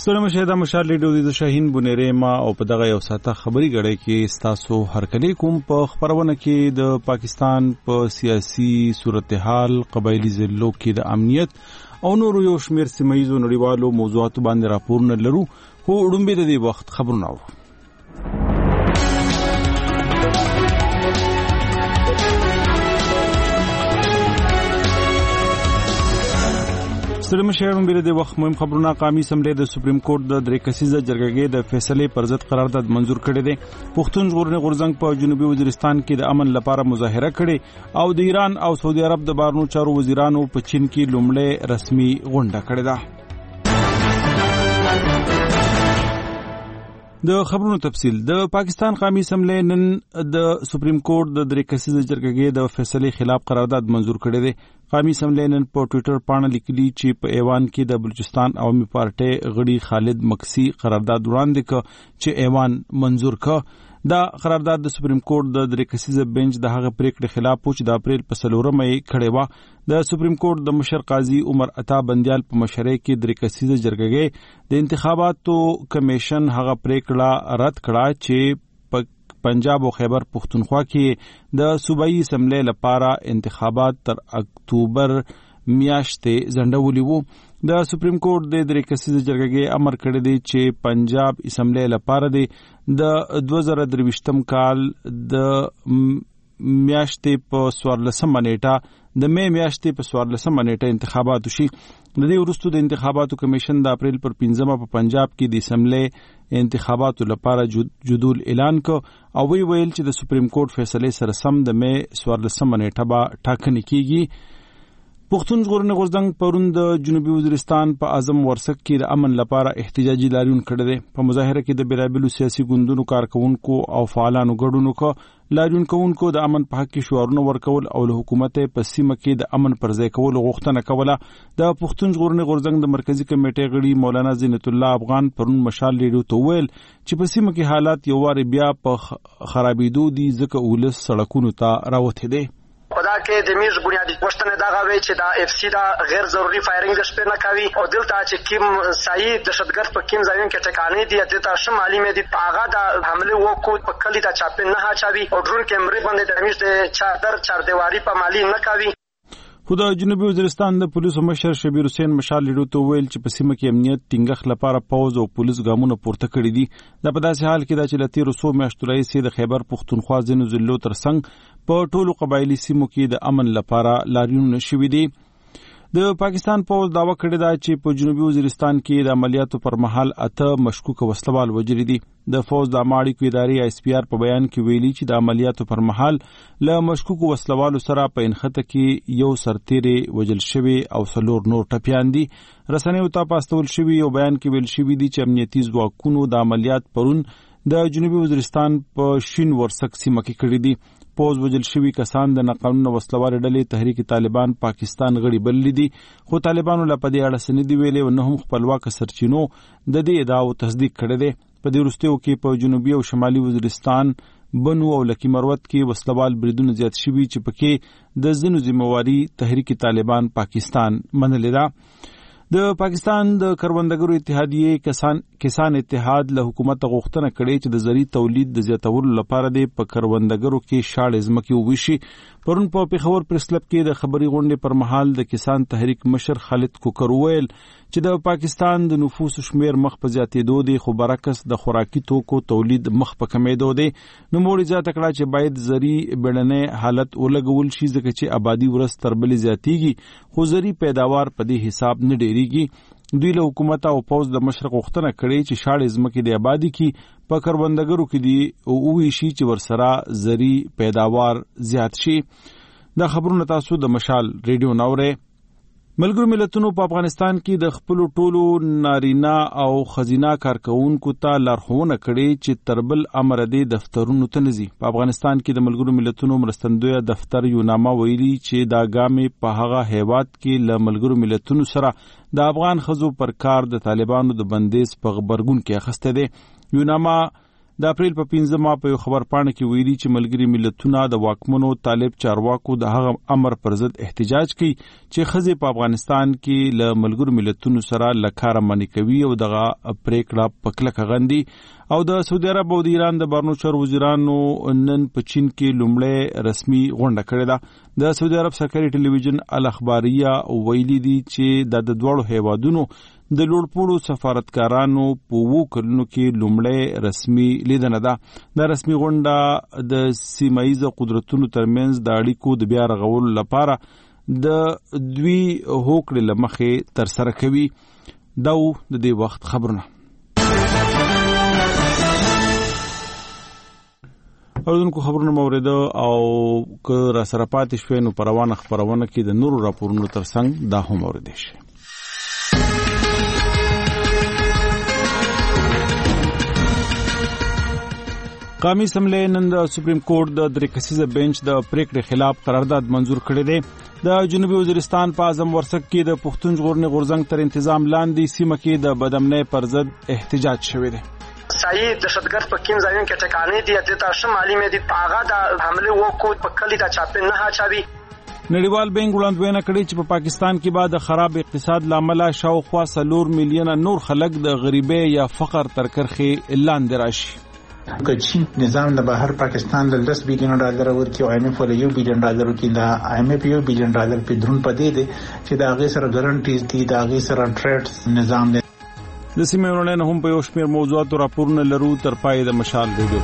ستوري مشه د مشال لیډو د شاهین بنيره ما او په دغه یو ساته خبري غړې کې ستاسو هرکلی کوم په خبرونه کې د پاکستان په سیاسي صورتحال قبایلی ضلعو کې د امنیت او نورو یو شمیر سیمایي نړیوالو موضوعاتو باندې راپورونه لرو خو وړاندې د دې وخت خبرونه وو. ستړي مشران بیره د وخت مهم خبرونه قومي اسمبلی د سپریم کورټ د درې کسیزه جرګې د فیصلې پر ضد قرارداد منزور کړی دی. پښتون ژغورنې غورځنګ په جنوبي وزیرستان کې د امن لپاره مظاهره کړې او د ایران او سعودي عرب د بهرنیو چارو وزیرانو په چین کې لومړی رسمي غونډه کړې ده. د خبرونو تفصیل. د پاکستان قومي اسمبلی نن د سپریم کورټ د درې کسیزه جرګې د فیصلې خلاف قرارداد منزور کړی دی. قومي اسمبلی نن په ټوئیټر باندې لیکلي چې په ایوان کې د بلوچستان عوامي پارټي غړي خالد مکسی قرارداد وړاندې کړ چې ایوان منزور کړ. دا قرارداد د سپریم کورټ د درې کسیزه بنچ د هغه پریکړې خلاف و چې د اپریل په 4 مې کړې و. د سپریم کورټ د مشر قاضي عمر عطا بندیال په مشرۍ کې درې کسیزه جرګې د انتخاباتو کمیشن هغه پریکړه رد کړه چې پنجاب او خیبر پختونخوا کې د صوبایي اسمبلی لپاره انتخابات تر اکتوبر میاشتې ځنډولي وو. د سپریم کورټ د درې کسیزه جرګې امر کړی دی چې پنجاب اسمبلی لپاره د 2023 کال د میاشتې په 14 نیټه د مې میاشتې په 14 نیټه انتخابات وشي. د دې وروسته د انتخاباتو کمیشن د اپریل پر 15 په پنجاب کې د اسمبلی انتخاباتو لپاره جدول اعلان کو او ویل چې د سپریم کورټ فیصله سره سم د مې 14 نیټه به ټاکنه کیږي. پښتون ژغورنې غورځنګ پرون د جنوبي وزیرستان په اعظم ورسک کې د امن لپاره احتجاجي لاریون کړی دی. په مظاهره کې د بیلابیلو سیاسي ګوندونو کارکونکو او فعالانو ګډون وکړ. لاریون کوونکو د امن په حق کې شعارونه ورکول او له حکومت په سیمه کې د امن پر ځای کولو غوښتنه کوله. د پښتون ژغورنې غورځنګ د مرکزی کمیټې غړي مولانا زینت الله افغان پرون مشال لیډو ته ویل چې په سیمه کې حالات یو وار بیا په خرابېدو دي ځکه ولس سړکونو ته راوته دي. خدا کې د میز بنیادی پښتنه دا غوي چې دا اف سی دا غیر ضروري فایرینګ د شپې نه کوي او دلته چې کیم صحیح دهشتګرد په کیم ځایون کې ټکانې دي د شمالي مې د پاغه د حمله وکړو په کلی دا چاپې نه هاچوي او ډرون کیمرې باندې د میز د چادر دیواری په مالی نه کوي. خو د جنوبي وزیرستان د پولیسو مشر شبیر حسین مشال لیډو ته ویل چې په سیمه کې امنیت ټینګښت لپاره پوز او پولیس ګامونه پورته کړي دي. دا په داسې حال کې دا چې د تیرو 100 میاشتو راهیسې د خیبر پختونخوا ځینو ضلعو ترڅنګ په ټولو قبایلی سیمو کې د امن لپاره لاریونونه شوي دي. د پاکستان پوز داوا کړی دا چې په جنوبي وزیرستان کې د عملیاتو پر مهال 8 مشکوک وسلوال وژلي دي. د فوج د ماړی ادارې اس پی آر په بیان کې ویلي چې د عملیاتو پر مهال له مشکوک وسلوالو سره په انخته کې یو سرتیری وژل شوی او 4 نور ټپیان دي. رسنیو ته پاستول شوی او بیان کې ویل شوی دي چې امنیتي ځواکونو د عملیات پرون د جنوبي وزیرستان په شین ورسک سیمه کې کړی دي. پوز وجل شوی کسان د ناقانونه وسلوال ډلې تحریک طالبان پاکستان غړي بللی دي خو طالبانو لا په دې اړه سندې ویلې او نه هم خپلواک سرچینو د دې ادعاو تصدیق کړی دی. په دې وروستیو کې په جنوبي او شمالي وزیرستان بنو او لکی مروت کې وسلوال بریدونه زیات شوي چې پکې د ځینو ذمہواری تحریک طالبان پاکستان منلې ده. د پاکستان د کروندګرو اتحادیې کسان اتحاد له حکومت غوښتنه کړې چې د زری تولید د زیاتولو لپاره د کروندګرو کې شاړې ځمکې وویشي. پرون په پیښور پریس کلب کې د خبري غونډې پر مهال د کسان تحریک مشر خالد کوکر ویل چې د پاکستان د نفوس شمیر مخ په زیاتېدو دی خو برعکس د خوراکي توکو تولید مخ په کمېدو دی. نو موږ زیاته کړه چې باید زری بډنې حالت ولګول شي ځکه چې آبادی ورځ تر بلې زیاتېږي خو زری پیداوار په دې حساب نه ډېریږي. دوی له حکومت او پوز د مشرق غوښتنه کړې چې شاړې ځمکې د آبادی کې په کروندګرو کې دي او ویشي چې ورسره زری پیداوار زیات شي. دا خبرونه تاسو د مشال ریډیو ناوره. ملګرو ملتونو په افغانستان کې د خپل ټولو نارینه او خزینه کارکونکو ته لارښوونه کړې چې تربل امر دي دفترونو ته نزي. په افغانستان کې د ملګرو ملتونو مرستندوی دفتر یوناما ویلي چې دا ګامې په هغه هیواد کې له ملګرو ملتونو سره د افغان خزو پر کار د طالبانو د بندیز په غبرګون کې اخسته دي. یوناما د اپریل په 15 په یو خبر پاڼه کې ویلي چې ملګري ملتونه د واکمنو طالب چارواکو د هغه امر پر ضد احتجاج کوي چې ښځې په افغانستان کې له ملګرو ملتونو سره له کاره منع کوي او دغه پریکړه په کلکه غندي. او د سعودي عرب او د ایران د بهرنیو چارو وزیرانو نن په چین کې لومړی رسمي غونډه کړې ده. د سعودي عرب سرکاري ټلویزیون الاخباریه ویلي دي چې د دواړو هیوادونو د لوړپوړو سفارتکارانو په 2 کلونو کې لومړی رسمي لیدنه ده. دا رسمي غونډه د سیمایي قدرتونو ترمنځ د اړیکو د بیا رغولو لپاره د دوی هوکړې له مخې ترسره کوي. دا د دې وخت خبرونه. اوردونکو خبرونه مورده او که را سره پاتې شوي نو په روانه خبرونه کې د نورو راپورونو ترڅنګ دا هم اورېدی شي. قومي اسمبلی نن د سپریم کورټ د 3 کسیزه بنچ د پریکړې خلاف قرارداد منظور کړی دی. د جنوبي وزیرستان په اعظم ورسک کې د پښتون ژغورنې غورځنګ تر تنظیم لاندې سیمه کې د بدامنۍ پر ضد احتجاج شوی دی. صحیح دهشتګرد په کوم ځایونو کې ټکانې دي د تاسو معلومه دي هغه د حمله وکړو په کلی د چاپن نه چاوي. نړیوال بانک وړاندوینه کړې چې په پاکستان کې بعد خراب اقتصاد لامل شاوخوا 4 میلیونه نور خلک د غریبۍ یا فقر تر کرښې لاندې راشي. که چین نظام د بهر پاکستان له $10 بلین ورکړي او IMF له $1 بلین ورکړي دا IMF $1 بلین په درون پدې دي چې دا غي سره ګارانټیز دي دا غي سره ټریډز نظام دی. د سیمې ورونه هم په یو شمېر موضوعاتو راپورونه لرو تر پای د مشال ریډیو.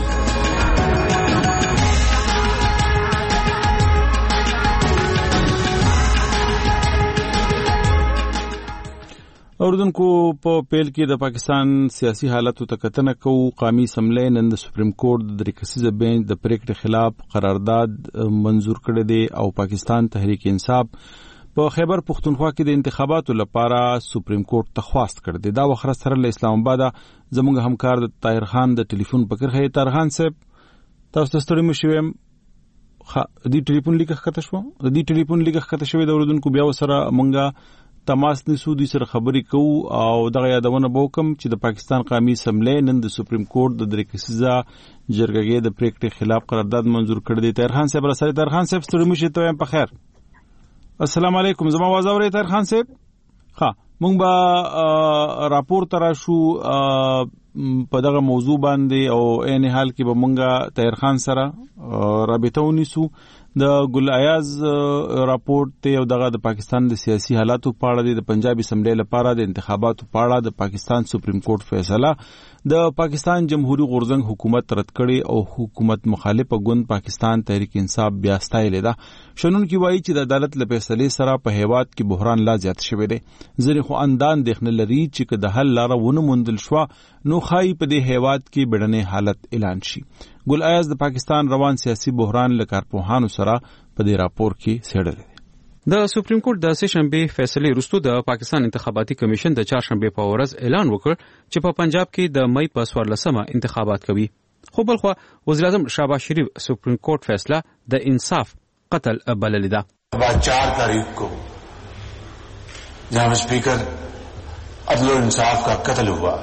اوردونکو په پیل کې د پاکستان سیاسي حالاتو ته کتنه کوو. قومي اسمبلی نن د سپریم کورټ د 3 کسیزه بنچ د پریکړې خلاف قرارداد منظور کړی دی او پاکستان تحریک انصاف په خیبر پختونخوا کې د انتخاباتو لپاره سپریم کورټ ته خواست کړ دی. دا وخت سره له اسلام آباد زموږ همکار د طاهر خان د ټلیفون په کرخه. طاهر خان صاحب تاسو ته ستړي مشوم د ټلیفون لیکه خطه شوی د اوردونکو بیا سره مونږه تماس نسو دي سره خبرې کوو او دغه یادونه وکم چې د پاکستان قومي اسمبلی نن د سپریم کورټ د 3 کسیزه جرګې د پریکړې خلاف قرارداد منظور کړی دی. طاهر خان صاحب سره طاهر خان صاحب ستړي مشه ته په خیر. السلام علیکم زما आवाज اورئ طاهر خان صاحب؟ ها مونږ به راپور ترا شو په دغه موضوع باندې او عین حال کې به مونږه طاهر خان سره رابطه ونیسو. د ګل ایاز راپورټ ته او دغه د پاکستان د سیاسي حالاتو په اړه د پنجاب اسمبلی لپاره د انتخاباتو په اړه د پاکستان سپریم کورټ فیصله د پاکستان جمهوریت غورځنګ حکومت رد کړي او حکومت مخالفه ګوند پاکستان تحریک انصاف بیا ستایل ده. شنن کی وایي چې د عدالت له فیصلې سره په هیواد کې بحران لا زیات شوی دی. ځینې خو اندان دښنه لري چې د حل لاره ونه موندل شو نو خای په دې هیواد کې بډنې حالت اعلان شي. ګل ایاز د پاکستان روان سیاسي بحران له کارپوهانو سره په دې راپور کې څېړل دي. د سپریم کورټ د سهشنبه فیصله وروسته د پاکستان انتخاباتي کمیشن د چهارشنبه په ورځ اعلان وکړ چې په پنجاب کې د مئی په 14مه انتخابات کوي. خو بلخو وزیر اعظم شهباز شریف سپریم کورټ فیصله د انصاف قتل بللی ده. 4 تاریخ کو جناب स्पीकर عدل و انصاف کا قتل ہوا.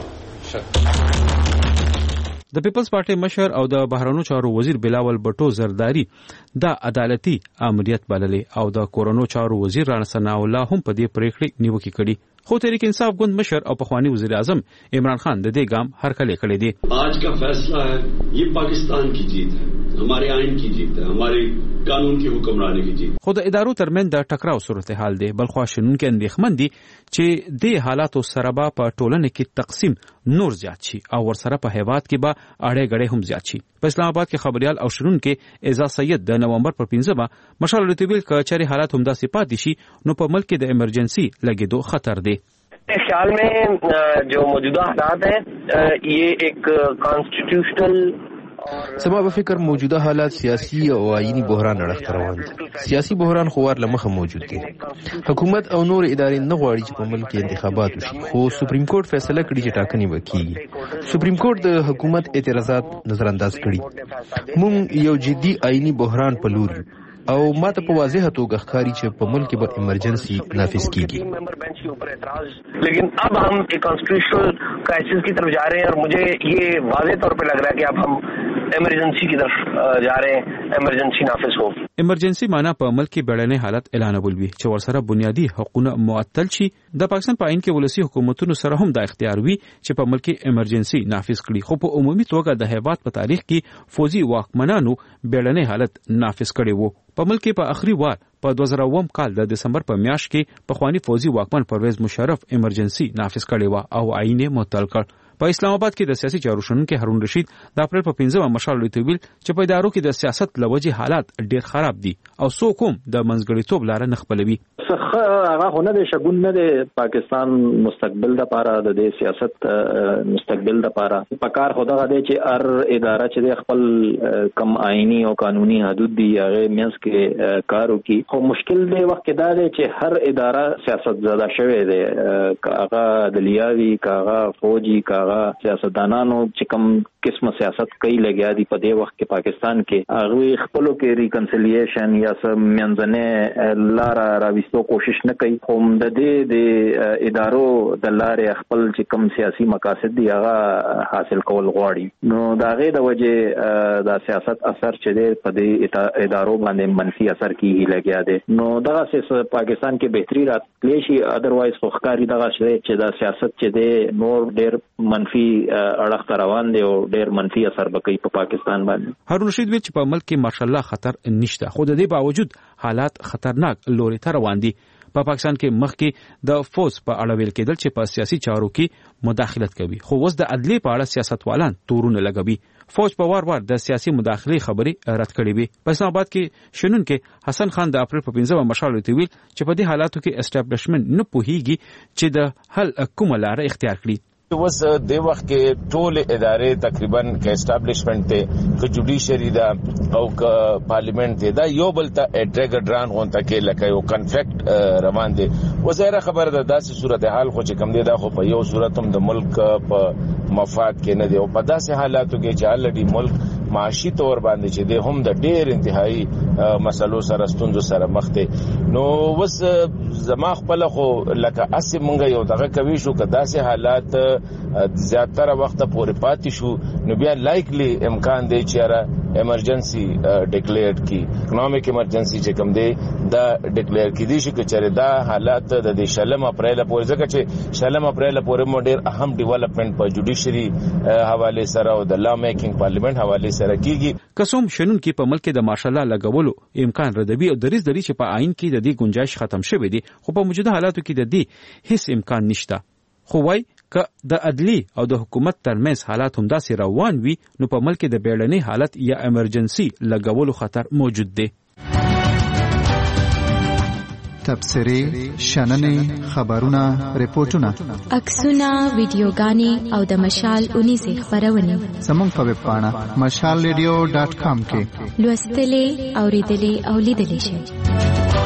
د پیپلز پارټي مشر او د بهرنیو چارو وزیر بلاول بټو زرداری د عدالتي امریت بللې او د کورونو چارو وزیر رانا ثنا الله هم په دې پریکړې نیوکه کړي. خو تحریک انصاف ګوند مشر او پخوانی وزیر اعظم عمران خان د دې ګام هرکلی کړی دی. آج کا فیصلہ ہے یہ پاکستان کی جیت ہے, ہمارے آئین کی جیت ہے, ہمارے قانون کی حکمرانی کی جیت. خو د ادارو ترمن د ټکراو صورتحال دی. بلخو شنونکو اندېښمن دي چې د حالاتو سره په ټولنه کې تقسیم نور زیات شي او ورسره په هیواد کې به اړې غړې هم زیات شي. په اسلام آباد کې خبريال او شنونکو اعزاز سید د نومبر پر 15 مشال لټویل کچاري حالات هم داسې پاتې شي نو په ملک کې د ایمرجنسي لګیدو خطر دی. خیال میں جو موجودہ حالات ہیں یہ ایک کانسٹیٹیوشنل سبب فکر موجوده حالات سیاسی او آئینی بحران اړخ روان دي. سیاسی بحران خوار لمخه موجود دي. حکومت او نور ادارې نه غواړي چې په ملک کې انتخابات وشي خو سپریم کورټ فیصله کړی چې ټاکنې وکړي. سپریم کورټ د حکومت اعتراضات نظر انداز کړي. موږ یو جدي آئینی بحران په لور او ماته په واضح توګه ښکاري چې په ملک کې به ایمرجنسي نافذ کیږي. लेकिन अब हम एक कॉन्स्टिट्यूशनल क्राइसिस की तरफ जा रहे हैं और मुझे ये वाज़ेह तौर पे लग रहा है कि अब हम इमरजेंसी की तरफ जा रहे हैं, इमरजेंसी नाफिज हो. ایمرجنسي معنا په ملک کې بیړنی حالت اعلانول وي چې ورسره بنیادی حقوقونه معطل شي. د پاکستان په عین کې ولسی حکومتونو سره هم دا اختیار وي چې په ملک کې ایمرجنسي نافذ کړي، خو په عمومي توګه د هیواد په تاریخ کې فوجي واکمنانو بیړنی حالت نافذ کړي وو. په ملک کې په اخري وار په 2009 کال د دسمبر په میاشت کې پخوانی فوجي واکمن پرویز مشرف ایمرجنسي نافذ کړي و او عین معطل کړ. په اسلام آباد کې د سیاسي چارو شنونکي هارون رشید د اپریل په 15 مشال لوي ویل چې په ادارو کې د سیاست لوجه حالات ډیر خراب دي او څوک هم د منځګړیتوب لار نه خپلوي. هغه هونه د شګون نه د پاکستان مستقبل د پاره د سیاست مستقبل د پاره په کار خدای غواړي چې هر اداره چې خپل کم آئینی او قانوني حدود دی هغه مینس کې کار وکړي. خو مشکل دی وخت کې دا دی چې هر اداره سیاست زده شوی دی، کاغه دلیاوی کاغه فوجي کاغه سیاستدانانو چې کوم قسمه سیاست کوي لګیا دي په دې وخت کې پاکستان کې هغه خپلو کې ریکنسیلیشن یا سم منځنه لار راوستو کوشش نه کوي. خو د دې د ادارو د لارې خپل چې کوم سیاسي مقاصد دی هغه حاصل کول غواړي. نو دا غي د وجه د سیاست اثر چې دی په دې ادارو باندې منفي اثر کیږي لګیا دی. نو دا پاکستان کې بهتري راتلی شي، اذروایز خو ښکاری دغه چې د سیاست چې دی نور ډیر منفي اړخ روان دی او ډیر منفي اثر وکړي په پاکستان باندې. هارون رشید ویل چې په ملک کې ماشاءالله خطر نشته، خو د دې باوجود حالات خطرناک لوري ته روان دي. په پاکستان کې مخکې د فوج په اړه ویل کېدل چې په سیاسي چارو کې مداخلت کوي، خو اوس د عدلي په اړه سیاستوالان تورونه لګوي. فوج په وار د سیاسي مداخلې خبرې رد کړې وي. په اسلام آباد کې شنونکو حسن خان د اپریل په 15 مشال ویل چې په دې حالاتو کې اسټابلیشمنت نه پوهیږي چې د حل کومه لار اختیار کړي. اوس د وخت کې ټول ادارې تقریبا کې اسټابلیشمنت ته ک جوډیشری دا او ک پارلیمنت ته دا یو بل ته اټریګ ډران غونته کې لکه یو کنفلیکټ روان دي. وزیره خبر ده داسې صورتحال خو چې کم دي دا خو په یو صورت هم د ملک په مفاد کې نه دی او په داسې حالاتو کې چې الډي ملک معاشي تور باندې چې د هم د ډېر انتهایی مسلو سره ستونزو سره مخ دي. نو وس زما خپل خو لکه اسی مونږ یو دغه کوي شو که داسې حالات زیاتره وخت پورې پاتې شو نو بیا لایکلی امکان دی چې ایمرجنسي ډیکلیئر کی اکونومیک ایمرجنسي چې کوم دی دا ډیکلیئر کی دي چې چیرې دا حالات د 16 اپریل پورې ځکه چې 16 اپریل پورې مو ډیر اهم ډیولپمنٹ په جوډیشری حواله سره او د لا میکینګ پارلیمنت حواله سره کیږي. قسم شنن کې په ملک د ماشاءالله لګولو امکان ردوی او دریز دری چې په آئین کې د دې گنجائش ختم شوه دي، خو په موجوده حالاتو کې د دې هیڅ امکان نشته. خو وای که د عدلی او د حکومت ترمنځ حالات هم داسې روان وي نو په ملک د بیړني حالت یا ایمرجنسي لګولو خطر موجود دی. تبصرې، شننې، خبرونه، ریپورتونه، عکسونه، ویډیوګانې او د مشال 19 خبرونه زموږ په ویب پاڼه mashalradio.com کې لوستلې، اوریدلې او لیدلې شئ.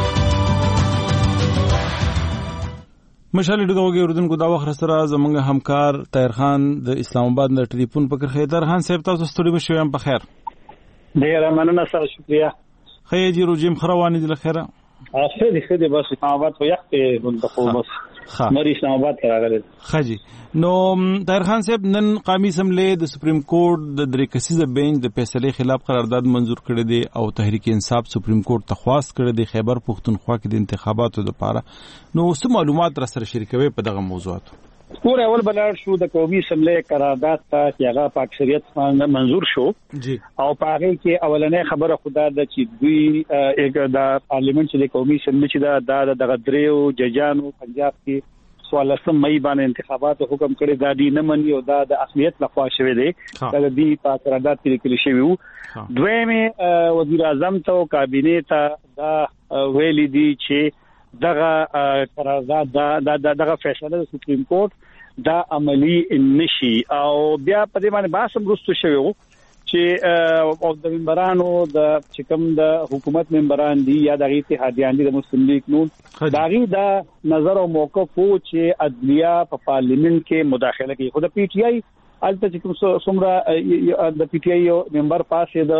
مشال ډیګوګي اردوونکو دا وخت سره زمونږ همکار طاهر خان د اسلام آباد د ټلیفون په کرخه در خان صاحب تاسو ستړي مشوي هم په خیر. ډیر مننه سره شکریا. خیر جی روجیم خروانی دي لخيره. خدي بس اسلام آباد خو یخته منتخب بس مری اسلام آباد راغله. خجی نو طاهر خان صاحب نن قومي اسمبلی د سپریم کورټ د درې کسیزه بینچ د فیصلې خلاف قرارداد منزور کړی دی او تحریک انصاف سپریم کورټ ته خواست کړی دی خیبر پختونخوا کې د انتخاباتو لپاره. نو څه معلومات را سره شریکوي په دغه موضوعاتو؟ پور اول بلار شو د قومي اسمبلی قرارداد ته چې هغه په اکثریت منزور شو جی او په هغه کې اولنې خبره خدا د چې دوی یک د پارلیمنت چې د قومي اسمبلی چې د دغدریو ججانو پنجاب کې 16 مئی باندې انتخابات حکم کړی دا دی نه مني او دا د اصلیت لخوا شوی دی دا د دې په قرارداد کې لیکل شوی وو. دویمه وزیر اعظم ته او کابینه ته دا ویلي دی چې دغه قرارداد دغه فیصله د سپریم کورټ دا عملی نشي او بیا په دې باندې باسم رستو شوی وو چې او د ممبرانو د چکم د حکومت ممبران دي یا د اتحادیان دي د مسلم لیگ نون داغي دا نظر او موقف وو چې عدلیه په پارلیمنت کې مداخله کوي. خو د پی ټی آی الته چې کوم سمرا د پی ټی آی ممبر پاسه د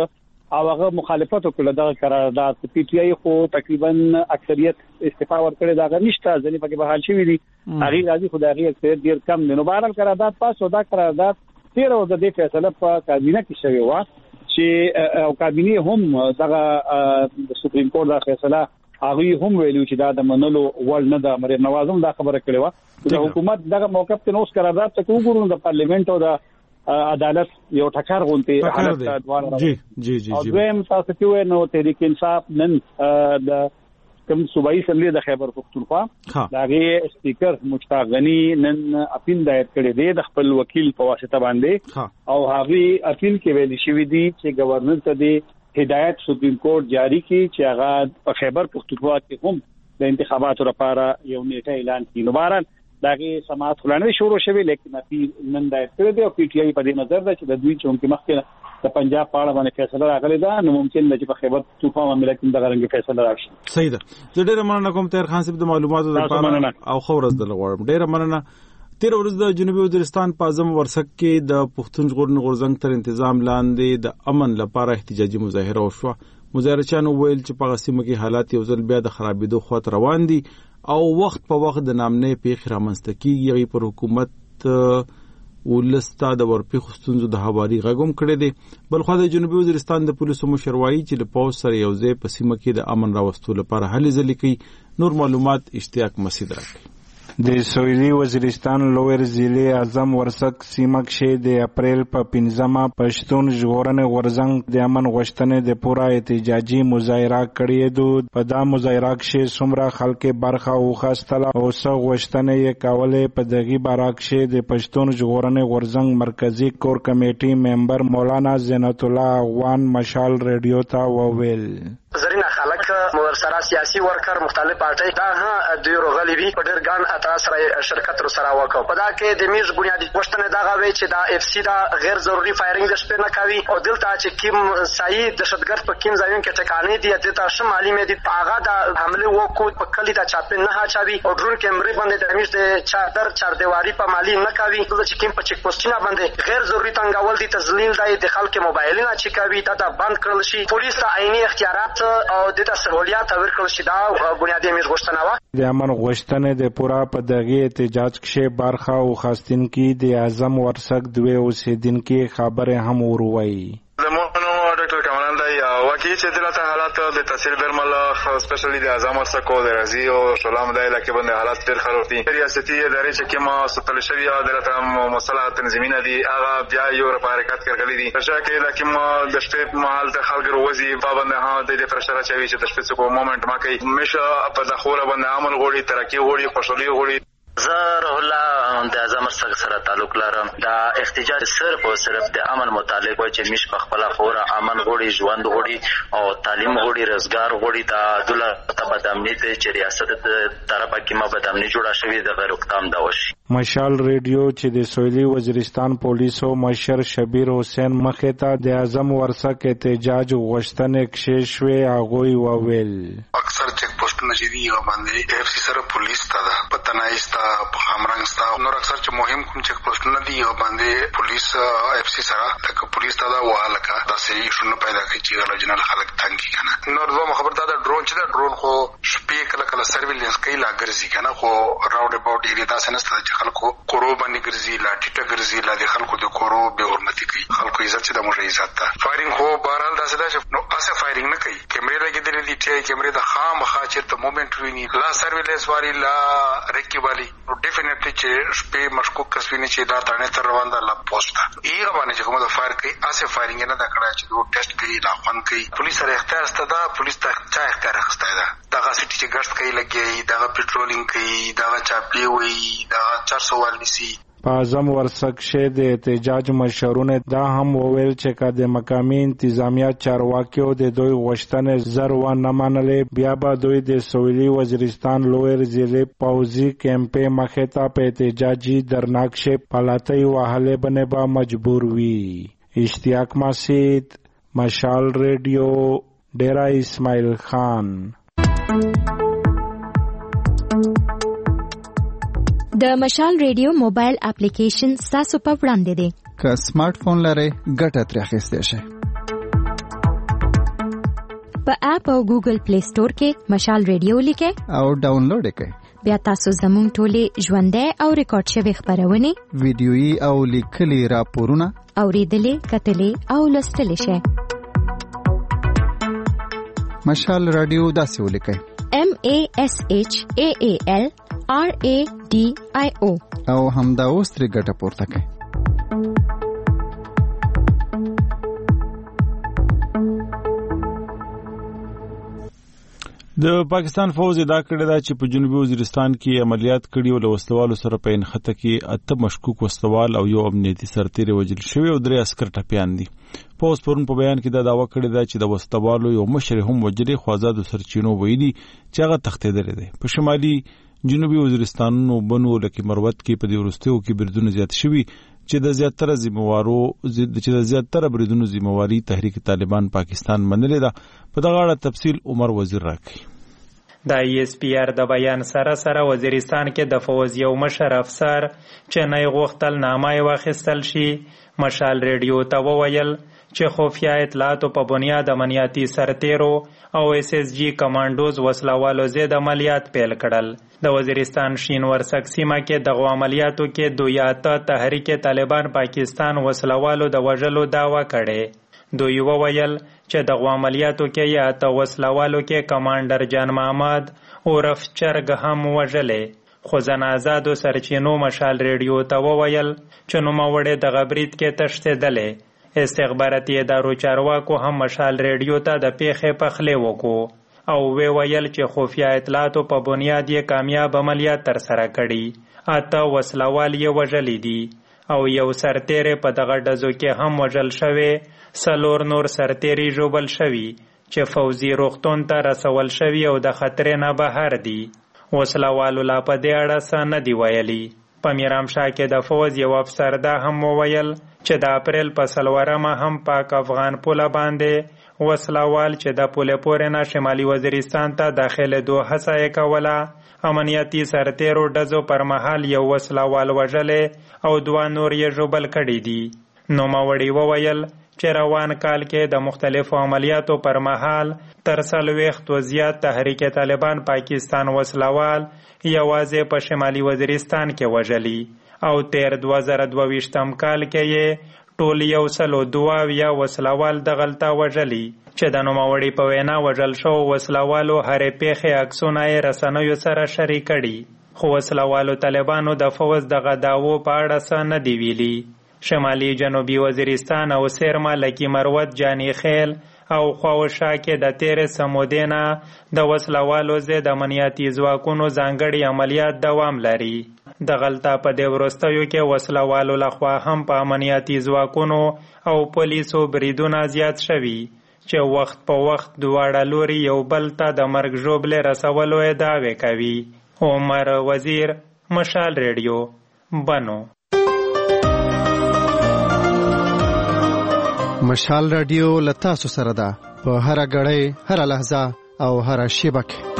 او هغه مخالفت وکړه د قرارداد. پی ټی آی خو تقریبا اکثریت استعفا ورکړي دا نشته ځنې پکې به حل شوی دي هغه راځي خدای اکثریت ډیر کم دي. نو بهرحال قرارداد پاس او دا قرارداد 13 د دې فیصله په کابینه کې شوی و چې او کابینه هم دغه سپریم کورټ دا فیصله هغه هم ویلو چې دا د منلو ول نه د مریم نواز هم دا خبره کړې و. د حکومت دغه موقف ته نوس قرارداد ته وګورو د پارلیمنت او د عدالت یو ټکر غونډه حالت دوه جی او دویم تاسو کې نو تحریک انصاف نن د کوم صوبایي اسمبلی د خیبر پختونخوا دغه سپیکر مشتاق غنی نن اپیل دایر کړی دی د خپل وکیل په واسطه باندې او هغه اپیل کې ویل شوی دی چې گورنر ته دی هدایت سپریم کورټ جاری کړي چې هغه په خیبر پختونخوا کې هم د انتخاباتو لپاره یو نیټه اعلان کړي. نو بهرحال دغه سماعت خلانه شروع شوه لیکن اپیل نن دایر کړی دی او پی ټی آی په دې نظر ده چې د دوی چونکې مخکې د پنجاب په اړه باندې فیصله راغلی ده نو ممکن ده چې په خیبر پختونخوا معاملې کې دغه رنګ فیصله راشي. صحیح ده. زه ډېر مننه کوم طاهر خان صاحب د معلوماتو لپاره او خو ورځ د لغړم ډېر مننه. تیر ورځ د جنوبي وزیرستان په اعظم ورسک کې د پښتون ژغورنې غورځنګ تر تنظیم لاندې د امن لپاره احتجاجي مظاهره وشوه. مظاهرچیانو ویل چې په غسیمه کې حالات یو ځل بیا د خرابېدو خواته روان دي او وخت په وخت د نامنې پیښې رامنځته کیږي. پر حکومت ولستا د ورپېښو ستونزو د هواري غږم کړی دی. بلخو د جنوبي وزیرستان د پولیسو مشر وایي چې له پوځ سره یو ځای په سیمه کې د امن راوستلو لپاره هلې ځلې کوي. نور معلومات اشتیاق مسعود راکړي. د سویلي وزیرستان لویر ضلع اعظم ورسک سیمه کې د اپریل په 15مه پښتون ژغورنې غورځنګ د امن غوښتنې د پوره احتجاجي مظاهره کړې ده. په دا مظاهره کې څومره خلک برخه واخیستله او څه غوښتنې یې کولې. په دغه باره کې د پښتون ژغورنې غورځنګ مرکزی کور کمیټي ممبر مولانا زینت الله افغان مشال ریډیو ته وویل زرینه خلک ورسره سیاسي ورکر مختلف پارټي دا دوی روغلي وي په ډېر ګڼ اترا سره شرکت سره وکاو. په دا کې د میز بنیادی پوښتنه دا غوي چې دا اف سی دا غیر ضروري فایرینګ د شپې نه کوي او دلته چې کیم صحیح دهشتګرد په کیم ځایون کې ټکانې دي دلته شمالي مې د هغه د حمله وکړو په کلی د چاپن نه هاچوي او ډرون کیمرې باندې د میز د چار دیواری په مالی نه کوي. دلته چې کیم په چیک پوسټینه باندې غیر ضروري تنګول دي تذلیل دی د خلک موبایلونه چې کوي دا بند کړل شي. پولیس ته عیني اختیارات او د سہولیات ورکړل شي. دا بنیادی امیر غوښتنه و. د امن غوښتنې د پوره په دغه احتجاج کې برخه او خاصتن کې د اعظم ورسک دوی اوسیدونکو خبره هم وروي. واقعي چې دلته حالات د تاثیر برمل سپیشلی د اعظم ورسک او د رازي او سلام د علاقې باندې حالات ډېر خراب دي. ریاستي ادارې چې کومه ستل شوی دلته مصالحه تنظیمینه دي هغه بیا یو په حرکت کې غلي دي. ترڅو کې د کوم د شپې محل د خلک روزي پابند ها د پرشر چوي چې د شپې څو مومنت ما کوي مشه په داخله باندې عمل غوړي ترقی غوړي خوشحالي غوړي. زه الله د اعظم سره تعلق لرم. دا احتجاج صرف او صرف د امن متعلق و چې مش په خپل خوره امن غوړي ژوند غوړي او تعلیم غوړي روزګار غوړي دا دولت بدامنی ته چې ریاست طرفه کې ما بدامنی جوړه شوې د غیر حکام دا وشي. مشال ریډیو چې د سویلي وزیرستان پولیسو مشر شبیر حسین مخه ته د اعظم ورسک احتجاج غوښتنې کې شوې هغه وویل اکثر چیک پوسټونه چې دی باندې اف سی سره پولیس ته پتنایستا په خامرنګستا نور اکثر چې مهم کوم چیک پوسټونه دی باندې پولیس اف سی سره تک پولیس ته دا وهلکه دا سې شنو پیدا کوي چې غلجنل خلک تنګي کنه. نور زما خبر دا ډرون چې دا ډرون خو شپې کله کله سرویلنس کوي لا ګرځي کنه خو راوند اباوت ایریا دا سنسته چې خلکو کورو باندې ګرځي لا ټیټه ګرځي لا د خلکو د کورو به حرمتي کوي. خلکو عزت چې د موږ عزت ته فایرینګ هو بهرحال دا څه ده نو اسه فایرینګ نه کوي. کیمرې لګېدلې دي چې کیمرې د خامخا چیرته مومنت ویني لا سرویلنس والی لا ریکی والی نو ډیفینټلی چې شپې مشکوک کسبینه چې دا تانه تر روان ده لا پوسټ ایغه باندې چې کومه د فایر کوي اسه فایرینګ نه دا کړای چې دوه ټیسټ کوي لا خوان کوي. پولیس سره اختیار ستدا پولیس ته چا اختیار اخسته ده دا سټی چې ګشت کوي لګي دا پټرولینګ کوي دا چاپی وي دا 400 والنسي. په اعظم ورسک شه د احتجاج مشرونه دا هم وویل چې که د مقامی انتظامیه چارواکیو د دوی غوښتنې زر و نه منلې بیا به دوی د سویلي وزیرستان لویر ضلع پوځي کیمپې مخې ته په احتجاجي درناکشه پلاتۍ وهلې باندې به مجبور وي. اشتیاق مسعود مشال ریډیو ډیرا اسماعیل خان. د مشال ریډیو موبایل اپلیکیشن تاسو په وړاندې دی. که سمارټ فون لرئ ګټه ترې اخیستی شئ. په اپ او ګوګل پلی سٹور کې مشال ریډیو لیکئ او ډاونلوډ کړئ. بیا تاسو زموږ ټولې ژوندۍ او ریکارډ شوی خبرونه ویډیويي او لیکلي راپورونه اوریدلې کتلې او لوستلې شئ. مشال رادیو داسې ولیکئ MASHAAL RADIO او همدا اوس ترې ګټه پورته کړئ. د پاکستان فوج دا کړی دا چې په جنوبي وزیرستان کې عملیات کړي او له وسلوالو سره په انخته کې 8 مشکوک وسلوال او یو امنیتي سرتیر وژل شوی او 3 عسكر ټپيان دي. فوج پرون په بیان کې دا داوا کړی دا چې د وسلوالو یو مشر هم وجري خوازادو سرچینو ویلي چې هغه تختیدل دي. په شمالي جنوبي وزیرستانونو بنو لکه مروت کې په دې ورستیو کې بریدونه زیات شوي چې د زیاتره بریدونو ذمہواری تحریک طالبان پاکستان منلې ده. په دغه اړه تفصیل عمر وزیر راکړي. د ESPR د بیان سره وزیرستان کې د فوج یو مشر افسر چې نه غوښتل نامه واخیستل شي مشال ریډیو ته وویل چې خفیه اطلاعاتو په بنیاد امنیتي سرتیرو او SSG کمانډوز وسلوالو زید عملیات پیل کړل. د وزیرستان شین ورسک سیمه کې دغه عملیاتو کې 2 یا 8 تحریک طالبان پاکستان وسلوالو د وژلو داوا کړي. دوی وویل چې دغه عملیاتو کې یا 8 وسلوالو کې کمانډر جان محمد عرف چرګ هم وژلې. خو ځنازادو سرچینو مشال ریډیو ته وویل چې نوموړی دغه برید کې تښتېدلې. استخباراتي ادارو چارواکو هم مشال ریډیو ته د پیښې پخلی وکړو او ویل چې خفیه اطلاعاتو په بنیاد یې کامیاب عملیات ترسره کړي. 8 وسلوال یې وژلي دي او یو سرتیر په دغه ډزو کې هم وژل شوی. 4 نور سرتیری ژوبل شوي چې فوزي روغتون ته رسول شوي او د خطرې نه بهر دي. وسلوالو لا په دې اړه څه نه دی ویلي. په میرامشاه کې د فوج یو افسر دا هم وویل چې د اپریل په 4 هم پاک افغان پوله باندې وسلوال چې د پوله پورې نه شمالي وزیرستان ته داخله دوه هڅه یې کوله امنیتي سرتیرو ډزو پر مهال یو وسلوال وژلې او 2 نور یې ژوبل کړي دي. نوموړي وویل چې روان کال کې د مختلفو عملیاتو پر مهال تر 40 زیات تحریک طالبان پاکستان وسلوال یوازې په شمالي وزیرستان کې وژلي او تیر 2022 کال کې یې ټول 102 وسلوال دغلطه وژلي چې د نوموړي په وینا وژل شو وسلوالو هرې پیښې عکسونه یې رسنیو سره شریک کړي. خو وسلوالو طالبانو د فوج دغه داوو په اړه څه نه دی ویلي. شمالي جنوبي وزیرستان او سیرما لکی مروت جانی خیل او خواوشا کې د 13 سمودینا د وسلوالو ضد امنیتي ځواکونو ځانګړي عملیات دوام لري. د غلطه په دې ورستیو کې وسلوالو لخوا هم په امنیتي ځواکونو او پولیسو بریدونه زیات شوي چې وخت په وخت دواړه لوري یو بل ته د مرګ ژوبلې رسولو ادعاوې کوي. عمر وزیر مشال ریډیو بنو. مشال رادیو لتاسو سره ده په هر غړې هر لحظه او هر شیبه کې.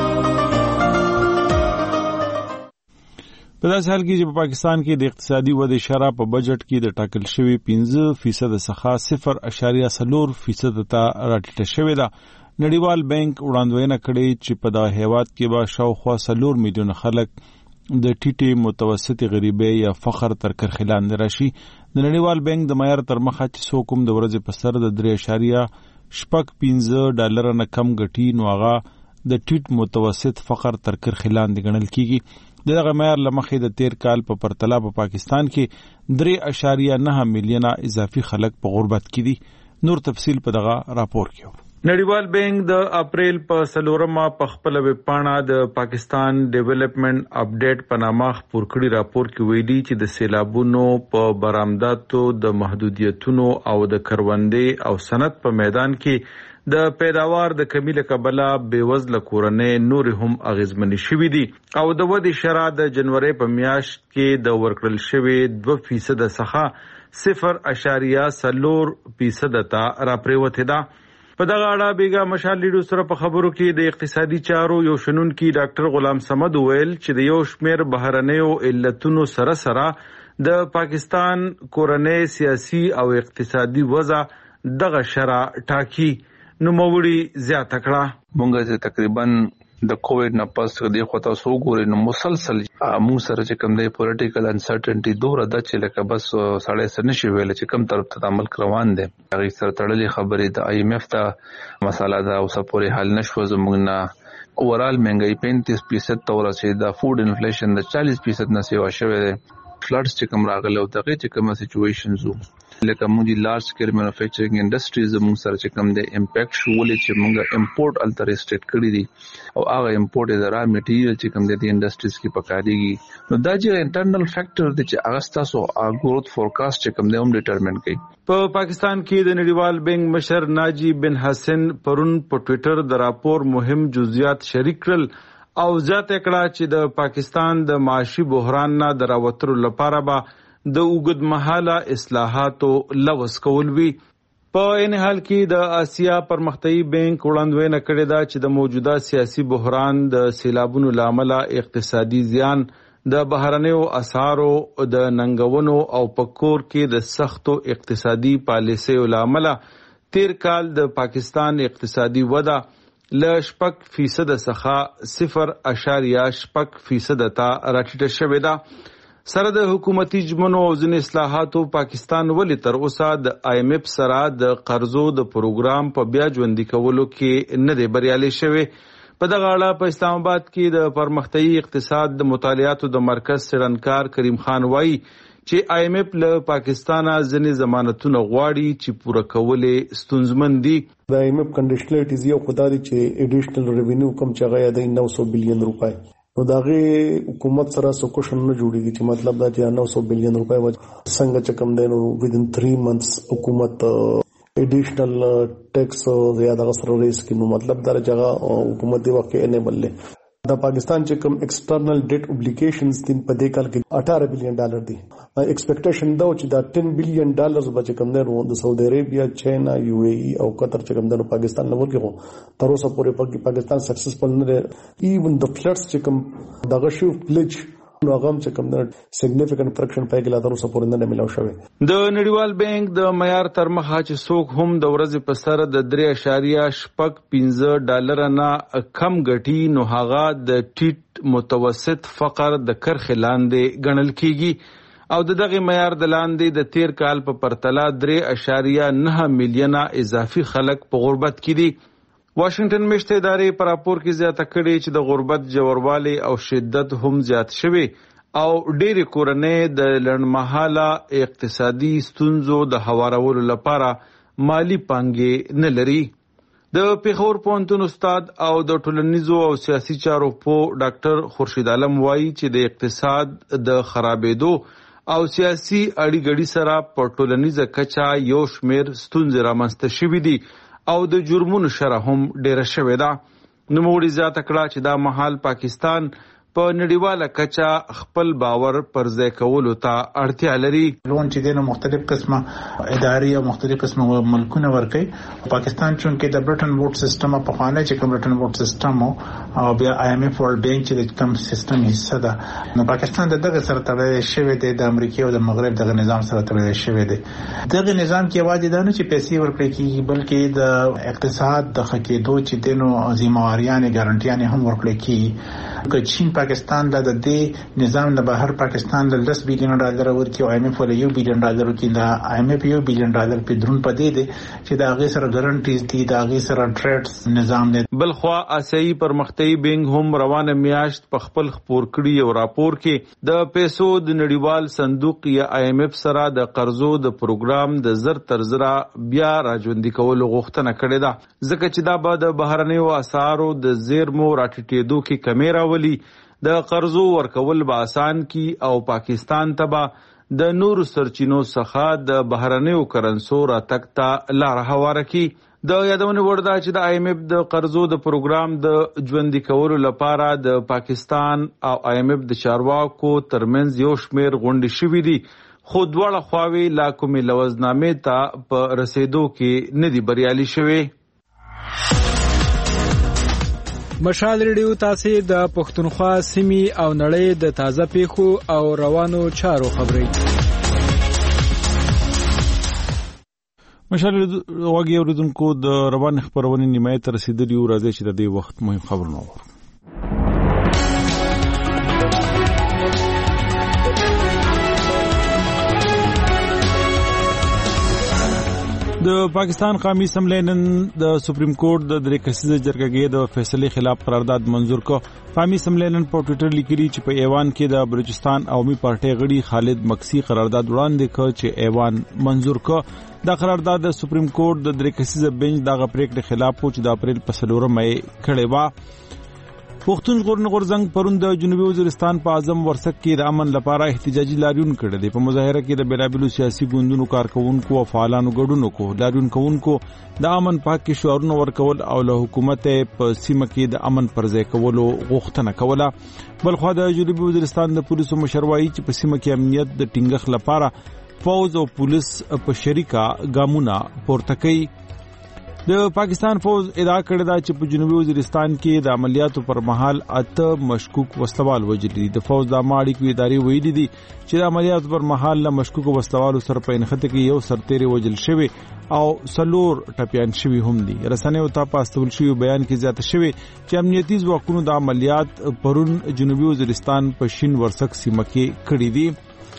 په داسې حال کې چې په پاکستان کې د اقتصادي ودې شرح په بجټ کې د ټاکل شوی 15% څخه 0.4% ته راټیټه شوې ده. نړیوال بانک وړاندوینه کړې چې په دغه هیواد کې به شاوخوا 4 میلیون خلک د ټیټې متوسطې غریبۍ یا فقر تر کرښې لاندې راشي. د نړیوال بانک د معیار تر مخه چې څوک هم د ورځې په سر د $3.15 نه کم ګټي نو هغه د ټیټ متوسط فقر تر کرښې لاندې ګڼل کیږي. دغه معیار له مخې د تیر کال په پرتله په پاکستان کې 3.9 میلیونه اضافي خلک په غربت کې دي. نور تفصیل په دغه راپور کې. نړیوال بانک د اپریل په 4 په خپل ویب پاڼه د پاکستان ډیولپمنٹ اپډیټ په نامه خپور کړي راپور کې ویلي چې د سیلابونو په برآمداتو د محدودیتونو او د کروندې او صنعت په میدان کې د پیداوار د کمی له کبله بیوزله کورنۍ نور هم اغیزمنې شوې دي او د ودې شرح د جنوري په میاشت کې د ورکړل شوی 2% څخه 0.4% ته راپریوتې ده. په دغه اړه بیګا مشال لیډو سره په خبرو کې د اقتصادي چارو یو شنونکي ډاکټر غلام صمد ویل چې د یو شمیر بهرنیو علتونو سره د پاکستان کورنۍ سیاسي او اقتصادي وضع دغه شرح ټاکي. نوموړي زیاته کړه. مونږ تقریبا د کووډ نه پس د خطا سو ګورې نو مسلسل موږ سره چې کوم د پولیټیکل انسرټنټي دوره د چې لکه بس سړی سره نشي ویل چې کوم طرف ته عمل روان دي. هغه سره تړلې خبرې د IMF ته مساله دا اوسه پورې حل نشو. زموږ نه اورال مهنګي 35% تور رسید. د فود انفلیشن د 40% نه سیوا شوه دي. فلډز چې کوم راغله او دغه چې کوم سچويشنز لکه موږ لارج سکیل مینوفیکچرینګ انډستریز موږ سره چې کوم د امپیکټ شولې چې موږ امپورټ الټر ریسټریکټ کړی دي او هغه امپورټ د را میټیریل چې کوم د انډستریز کې پکاريږي نو دا چې انټرنل فیکٹر دي چې هغه تاسو ګروث فورکاست چې کوم د هم ډیټرمن کوي. په پاکستان کې د نړیوال بانک مشر ناجی بن حسن پرون په ټوئیټر د راپور مهم جزئیات شریک کړل او ځکه کړه چې د پاکستان د معاشي بحران نه دراوتلو لپاره به د اوږد مهاله اصلاحاتو لوس کول وی. په ان حال کې د آسیا پرمختیايي بانک وړاندوینه کړې ده چې د موجوده سیاسي بحران د سیلابونو لامل اقتصادي زیان د بهرنیو اسعارو د ننګونو او پکور کې د سختو اقتصادي پالیسیو لامل تیر کال د پاکستان اقتصادي وده ل 0.5% څخه 0.6% ته راټیټه شوې ده. سره د حکومتي ژمنو او ځینې اصلاحاتو پاکستان ولې تر اوسه د IMF سره د قرضو د پروګرام په بیا ژوندي کولو کې نه دی بریالي شوی. په دغه اړه په اسلام آباد کې د پرمختیايي اقتصاد د مطالعاتو د مرکز څېړنکار کریم خان وایي چې IMF له پاکستانه ځینې ضمانتونه غواړي چې پوره کولې ستونزمن دي. د IMF کنډیشنلټیز یو خدای چې ایډیشنل ریوینیو کم چې هغه د 900 بلین روپۍ نو داغه حکومت سره سوکوشن نه جوړیږي چې مطلب دا چې 900 بلین روپۍ څنګه چې کم دینو within 3 months حکومت ایډیشنل ټیکس یا دغه سره ریس کې نو مطلب دا چې حکومت دی وخت انیبل له د پاکستان چې کوم ایکسټرنل ډیټ اوبلیګیشنز دین په دې کال کې $18 بلین دي. ایکسپیکټیشن دا چې دا $10 بلین به کوم دی د سعودي عربیا، چاینا، UAE او قطر چې کوم دی پاکستان نه ورګو تر اوسه پورې پاکستان سکسسفل نه دی. ایون د فلډز چې کوم دغه شو پلیج نو هغه چې کوم د سیګنیفیکانت فرکشن پایګلا تر اوسه پورې نه ملاو شوی. د نړیوال بانک د معیار تر مخه چې څوک هم د ورځې په سر د $3.15 نه کم ګټي نو هغه د ټیټ متوسط فقر د کرخ لاندې ګڼل کیږي او دغه معیار د لاندې د تیر کال په پرتله 3.9 میلیونه اضافي خلک په غربت کې دي. واشنگټن میشته ادارې پر راپور کې زیاته کړې چې د غربت جوړوالي او شدت هم زیات شوی او ډېری کورنۍ د لنډمهاله اقتصادي ستونزو د هوارولو لپاره مالی پانګې نه لري. د پیښور پوهنتون استاد او د ټولنیزو او سیاسي چارو په ډاکټر خورشید عالم وایي چې د اقتصاد د خرابېدو او سیاسي اړیګړي سره په ټولنیزه کچه یو شمېر ستونزې رامنځته شوي دي او د جرمونو شرح هم ډیره شوې ده. نوموړي زیاته کړه چې دا مهال پاکستان په نړیواله کچه خپل باور پر ځای کولو ته اړتیا لري. لون چې دینه مختلف قسمه ادارې او مختلف قسمه ملکونه ورکي. پاکستان چونکې د برټن ووډ سیستم په خانه چې کوم برټن ووډ سیستم او بیا IMF ورلد بانک چې کوم سیستم حصہ ده نو پاکستان دغه سره تړل شوی دی د امریکا او د مغرب دغه نظام سره تړل شوی دی. دغه نظام کې واجب ده چې پیسې ورکړي کیږي بلکې د اقتصاد د خکېدو چې دینو ذمہواریان ګارانټیان هم ورکړي کیږي. که چین پاکستان د دې نظام د بهر پاکستان د $10 بلین ورکړي او IMF ول $1 بلین ورکړي دا IMF $1 بلین په درون پدې دي چې دا هغه سره ګارانټیز دي دا هغه سره ټریډز نظام دی. بلخوا آسیایي پرمختیايي بانک هم روانه میاشت په خپل خبر کړي او راپور کې د پیسو د نړیوال صندوق یا IMF سره د قرضو د پروګرام د زر تر زره بیا راځوندي کول غوښتنه کړې ده ځکه چې دا به د بهرنیو اسعارو د زیرمو راټیټېدو کې کمی راولي. د قرضو ورکول به آسان کی او پاکستان ته به د نورو سرچینو څخه د بهرنیو کرنسو راتګ ته لار هواره کی. د یادونه ورده چې د IMF د قرضو د پروګرام د ژوندي کولو لپاره د پاکستان او IMF د چارواکو ترمنځ یو شمېر غونډې شوې دي خو دواړه خواوې لا کومې لوزنامې ته په رسیدو کې نه دي بریالي شوې. مشال ریډیو تاسو د پښتونخوا سیمې او نړۍ د تازه پیښو او روانو چارو خبري. مشال واګي اوریدونکو د روان خبرونه نیمه تر رسیدلی او راځي چې د دې وخت مهم خبرونه وو. د پاکستان قومي اسمبلی نن د سپریم کورټ د درې کسیزه جرګې د فیصلې خلاف قرارداد منزور کړ. قومي اسمبلی نن په ټویټر لیکلي چې په ایوان کې د بلوچستان عوامي پارټي غړي خالد مکسی قرارداد وړاندې کړ چې ایوان منزور کړ. دا قرارداد د سپریم کورټ د درې کسیزه بنچ دغه پریکړې خلاف و چې د اپریل په 4 مې کړې و. پښتون ژغورنې غورځنګ پرون د جنوبي وزیرستان په اعظم ورسک کې د امن لپاره احتجاجي لاریون کړی دی. په مظاهره کې د بیلابلو سیاسي ګوندونو کارکونکو او فعالانو ګډون وکړ. لاریون کوونکو د امن پاک کې شعارونه ورکول او له حکومت په سیمه کې د امن پر ځای کولو غوښتنه کوله. بلخو د جنوبي وزیرستان د پولیسو مشر وایي چې په سیمه کې امنیت د ټینګښت لپاره فوج او پولیس په شریکه ګامونه پورته کوي. د پاکستان فوج ادعا کړې ده چې په جنوبي وزیرستان کې د عملیاتو پر مهال 8 مشکوک وسلوال وژل دي. د فوج د ماړیکو ادارې ویلي دي چې د عملیاتو پر مهال له مشکوک وسلوالو سره په نښته کې یو سرتیری وژل شوی او 4 ټپيان شوی هم دي. رسنیو ته په استول شوی بیان کې زیاته شوی چې امنیتي ځواکونو د عملیات پرون جنوبي وزیرستان په شین ورسک سیمه کې کړی دي.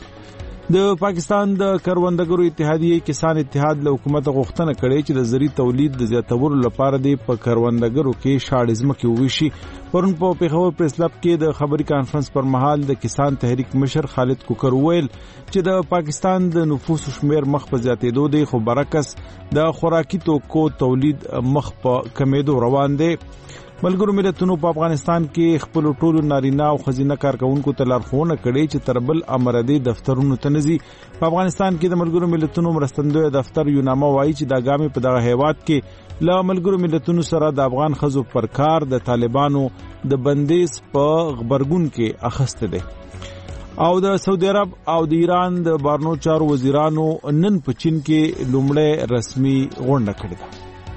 د پاکستان د کروندګرو اتحادیه کسان اتحاد له حکومت غوښتنه کړې چې د زری تولید د زیاتولو لپاره د کروندګرو کې شاړزمه کې وشي. پرون په پیښور پریس کلب کې د خبري کانفرنس پر مهال د کسان تحریک مشر خالد کوکر ویل چې د پاکستان د نفوس شمیر مخ په زیاتېدو دی، خو برعکس د خوراکي توکو تولید مخ په کمیدو روان دی. ملګرو ملتونو په افغانستان کې خپل ټولو نارینه او خزینه کارکونکو ته لارښوونه کړې چې تربل امردي دفترونو ته نزي. په افغانستان کې د ملګرو ملتونو مرستندوی دفتر یوناما وایي چې دا ګامې په دغه هیواد کې له ملګرو ملتونو سره د افغان خزو پر کار د طالبانو د بندیز په خبرګون کې اخسته دي. او د سعودي عرب او د ایران د بارنو چارو وزیرانو نن په چین کې لومړی رسمي غونډه کړې ده.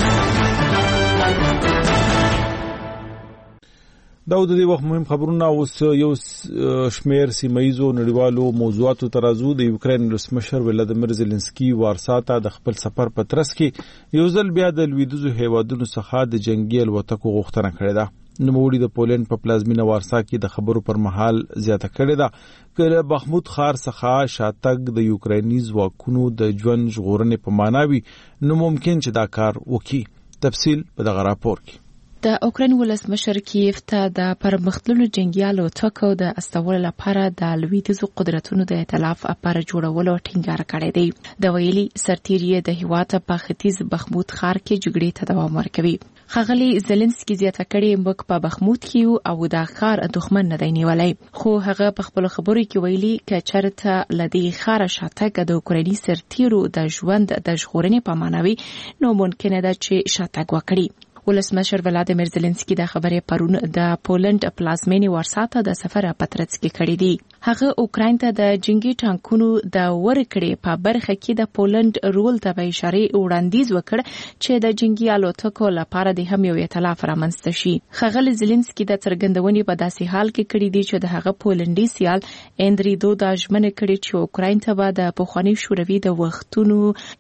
دا د دې وخت مهم خبرونه اوس یو شمیر سیمایزو نړیوالو موضوعاتو ترازو. د یوکرين رسمشر ولادیمیر زيلنسکي وارسا ته د خپل سفر په ترڅ کې یو ځل بیا د لویدیځو هیوادونو څخه د جنگي الوتکو غوښتنه کړې ده. نوموړي د پولند په پلازمینه وارسا کې د خبرو پر مهال زیاته کړې ده چې بخمود ښار څخه شاتګ د یوکریني ځواکونو د ژوند ژغورنې په معنا وي نو ممکن چې دا کار وکړي. تفصیل په دغه راپور کې. د اوکراین ولسمشر کیف ته د پرمختللو جنگیالو ټکو د استول لپاره د لویدیځو قدرتونو د ائتلاف لپاره جوړولو ټینګار کړی دی. د ویلي سرتیری د هیواد په ختیځ بخمود ښار کې جګړې ته دوام ورکوي. خغلی زيلنسکي زیاته کړي موږ په بخمود کې او د ښار دښمن نه دی نیولای، خو هغه په خپل خبرو کې ویلي چې چرته لدی ښار شاتګ د اوکرایني سرتیرو د ژوند د ژغورنې په معنوي نو ممکن ده چې شاتګ وکړي. ولسمشر ولادیمیر زيلنسکي د خبرې پرون د پولند پلازمینې وارسا ته د سفر پترڅ کې کړی دی. هغه اوکراین ته د جنگي ټانکونو د ورکړې په برخه کې د پولند رول ته به اشاره وړاندیز وکړ چې د جنگي الوتکو لپاره د هم یو ائتلاف رامنځته شي. خغل زيلنسکي د څرګندونې په داسې حال کې کړی دی چې د هغه پولندي سیال اندری دودا ژمنه کړې چې اوکراین ته به د پخوانی شوروي د وختونو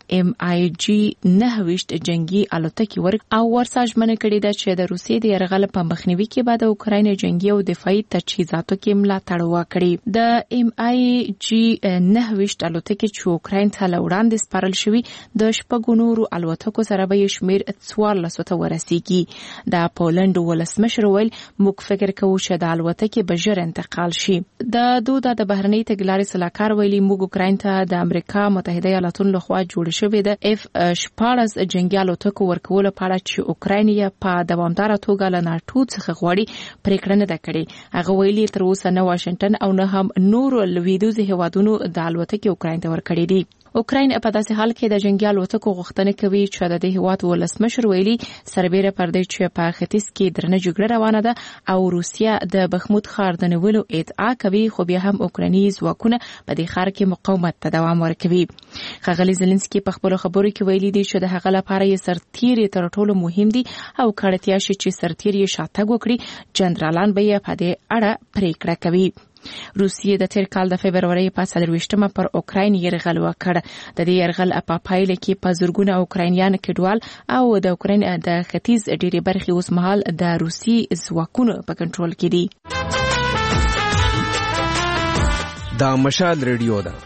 MiG 9 جنگي الوتکې ورک او ورسا ژمنه کړې ده چې د روسیې د یرغل په مخنیوي کې به د اوکراین جنگي او دفاعي تجهیزاتو کې ملاتړ وکړي. د MiG 9 الوتکې چې اوکراین ته وړاندې سپارل شوی د شپږو نورو الوتکو سره به شمیر 14 ته ورسیږي. د پولند ولسمشر ویل موږ فکر کوو چې د الوتکې به ژر انتقال شي. د دودا د بهرنی تګلارې سلاکار ویلي موږ اوکراین ته د امریکا متحده ایالاتونو لخوا جوړ شوی د F-14 جنگي الوتکو ورکول لپاره چې اوکراین په دوامدار توګه له ناتو څخه غواړي پریکړه نه کړي. هغه ویلي تر اوسه نه واشنگټن او نه هم نور لویدیځ هیوادونو د الوتکې اوکراین ته ورکړي دي. اوکراین په داسې حال کې د جنگي الوتکو غوښتنه کوي چې د هیواد ولسمشر ویلي سربېره پر دې چې په ختیځ کې درنه جګړه روانه ده او روسیا د بخمود ښار د نیولو ادعا کوي، خو بیا هم اوکرایني ځواکونه په دې ښار کې مقاومت ته دوام ورکوي. ښاغلي زيلنسکي په خپل خبرو کې ویلي دي چې د هغه لپاره یې سرتیری تر ټولو مهم دي او کړتیا شي چې سرتیری شاتګ وکړي، جنرالان به یې په دې اړه پریکړه کوي. روسیې د تیر کال د فبرवरी په 24مه پر اوکراین یرغل وکړ. د دې یرغل په پایله کې په زورګونه اوکراینیان کډوال او د اوکراین د ختیځ ډېری برخې اوس مهال د روسي ځواکونو په کنټرول کې دي. دا مشال ریډیو ده.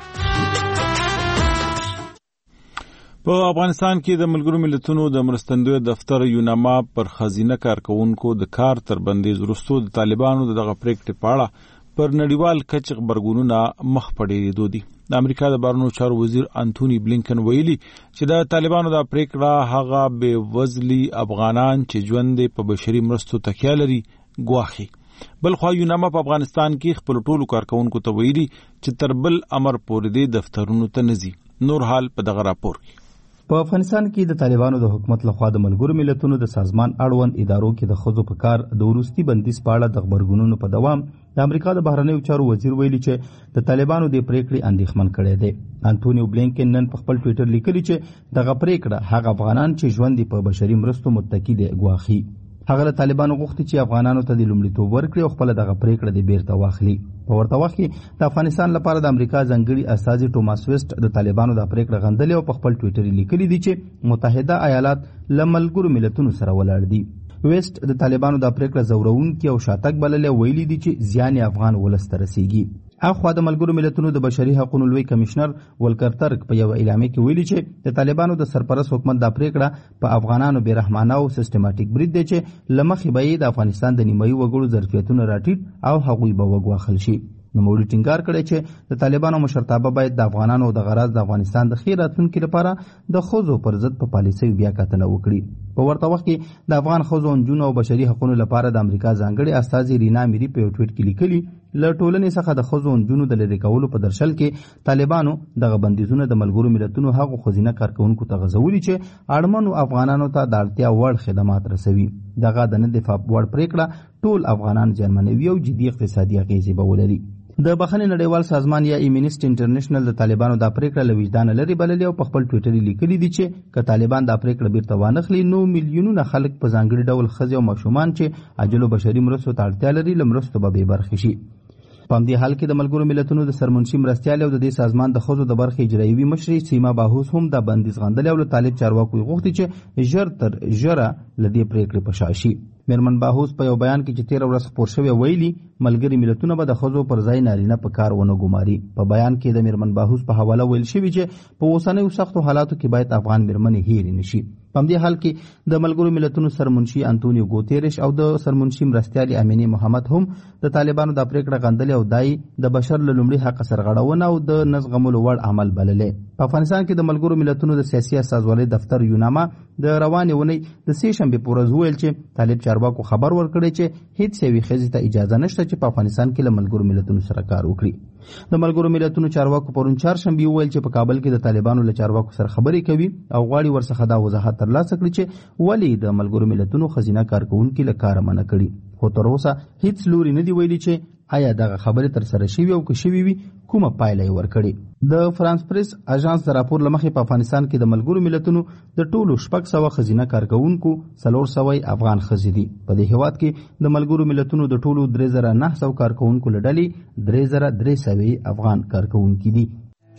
په افغانستان کې د ملګرو ملتونو د مرستندوی دفتر یوناما پر خزینه کارکونکو د کار تر بندیز وروسته د طالبانو دغه پریکړې په اړه پر نړیوال کچه خبرګونونه مخ په ډېرېدو دي. د امریکا د بهرنیو چارو وزیر انټونی بلینکن ویلي چې د طالبانو د پریکړه هغه بې وزلي افغانان چې ژوند په بشري مرستو تکیه لري ګواښي. بلخوا یوناما په افغانستان کې خپل ټولو کارکونکو ته ویلي چې تر بل امر پورې د دفترونو ته نزي. نور حال په دغه راپور کې. په افغانستان کې د طالبانو د حکومت لخوا د ملګرو ملتونو د سازمان اړوند ادارو کې د ښځو په کار د وروستي بندیز په اړه د خبرګونونو په دوام د امریکا د بهرنیو چارو وزیر ویلي چې د طالبانو د پریکړې اندېښمن کړی دی. انټونیو بلینکن نن په خپل ټویټر لیکلي چې دغه پریکړه هغه افغانان چې ژوند په بشري مرستو متکی دي ګواښي. هغه له طالبانو غوښتي چې افغانانو ته د لومړیتوب ورکړي او خپل دغه پریکړه د بیرته واخلي. په ورته وخت کې د افغانستان لپاره د امریکا ځانګړي استازي ټوماس ویسټ د طالبانو د پریکړه غندلې او په خپل ټویټر لیکلي دي چې متحده ایالات له ملګرو ملتونو سره ولاړ دي. ویسټ د طالبانو د پریکړه زورونکي او شاتګ بللې ویلي دي چې زیان افغان ولس ته رسیږي. اخوا د ملګرو ملتونو د بشري حقوقو لوی کمشنر ولکر ترک په یو اعلامیه کې ویلي چې د طالبانو د سرپرست حکومت د پریکړه په افغانانو بیرحمانه او سیستماتیک برید دی چې لمخې به د افغانستان د نیمایي وګړو ظرفیتونه راټیټ او هغوی به وګواښل شي. نوموړي ټینګار کړی چې د طالبانو مشرتابه باید د افغانانو د غرض د افغانستان د ښې راتلونکي لپاره د ښځو پر ضد په پالیسیو بیا کتنه وکړي. په ورته وخت کې د افغان ښځو نجونو او بشري حقوقو لپاره د امریکا ځانګړي استازي رینا میری په یو ټویټ کې لیکلي له ټولنې څخه د ښځو نجونو د لرې کولو په درشل کې طالبانو دغه بندیزونه د ملګرو ملتونو هغو ښځینه کارکونکو ته غځولي چې اړمنو افغانانو ته د اړتیا وړ خدمات رسوي. دغه د نه دفاع وړ پریکړه ټول افغانان زیانمنوي او جدي اقتصادي اغېزې به ولري. د بخښنې نړیوال سازمان یا ایمنسټي انټرنیشنل د طالبانو د پریکړه له وجدانه لري بللې او په خپل ټویټر لیکلي دي چې که طالبان د پریکړه بیرته وانخلي نو میلیونونه خلک په ځانګړي ډول ښځې او ماشومان چې عاجلو بشري مرستو ته اړتیا لري له مرستو به بې برخې شي. په همدې حال کې د ملګرو ملتونو د سرمنشي مرستیال او د دې سازمان د ښځو د برخې اجرایوي مشري سیما باهوس هم د بندیز غندلې او له طالب چارواکو غوښتي چې ژر تر ژره له دې پریکړې په شا شي. میرمن باهوس په یو بیان کې چې 13 ورځې خپور شوی ویلي ملګري ملتونه به د ښځو پر ځای نارینه په کار ونه ګماري. په بیان کې د میرمن باهوس په حواله ویل شوي چې په اوسنیو سختو حالاتو کې باید افغان میرمنې هېرې نشي. په همدې حال کې د ملګرو ملتونو سرمنشي انټونیو ګوتیرش او د سرمنشي مرستیال امینه محمد هم د طالبانو د پریکړه غندلې او دای د بشر له لومړي حق سرغړونه او د نزغملو وړ عمل بللې. په افغانستان کې د ملګرو ملتونو د سیاسي استازولۍ دفتر یوناما د روانې اونۍ د سې شنبې په ورځ ویل چې طالب چارواکو خبر ورکړی چې هیڅ یوې ښځې ته اجازه نشته چې په افغانستان کې له ملګرو ملتونو سره کار وکړي. د ملګرو ملتونو چارواکو پرون چهارشنبې وویل چې په کابل کې د طالبانو له چارواکو سره خبرې کوي او غواړي ورڅخه دا وضاحت ترلاسه کړي چې ولې د ملګرو ملتونو ښځینه کارکوونکي له کاره منع کړي. خو تر اوسه هیڅ لوري نه دی ویلي چې آیا دغه خبرې تر سره شوي او که شوي وي کومه پایله یې ورکړي. د فرانس پریس اژانس د راپور له مخې په افغانستان کې د ملګرو ملتونو د ټولو 600 ښځینه کارکوونکو 400 افغان ښځې دي. په دې هیواد کې د ملګرو ملتونو د ټولو 3900 کارکوونکو له ډلې 3300 افغان کارکوونکي دي.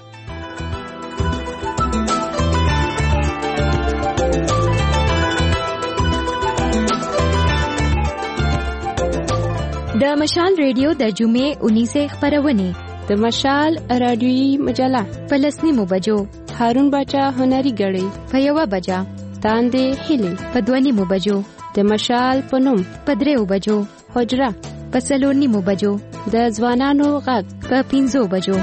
د مشال ریډیو د جمعې 19 خبرونه د مشال رادیویي مجله په 9 بجو هارون باچا هنري غړي په 1 بجا تاندې هلي په 2 بجو د مشال په نوم په 3 بجو حجره په 4 بجو د ځوانانو غږ په 5 بجو.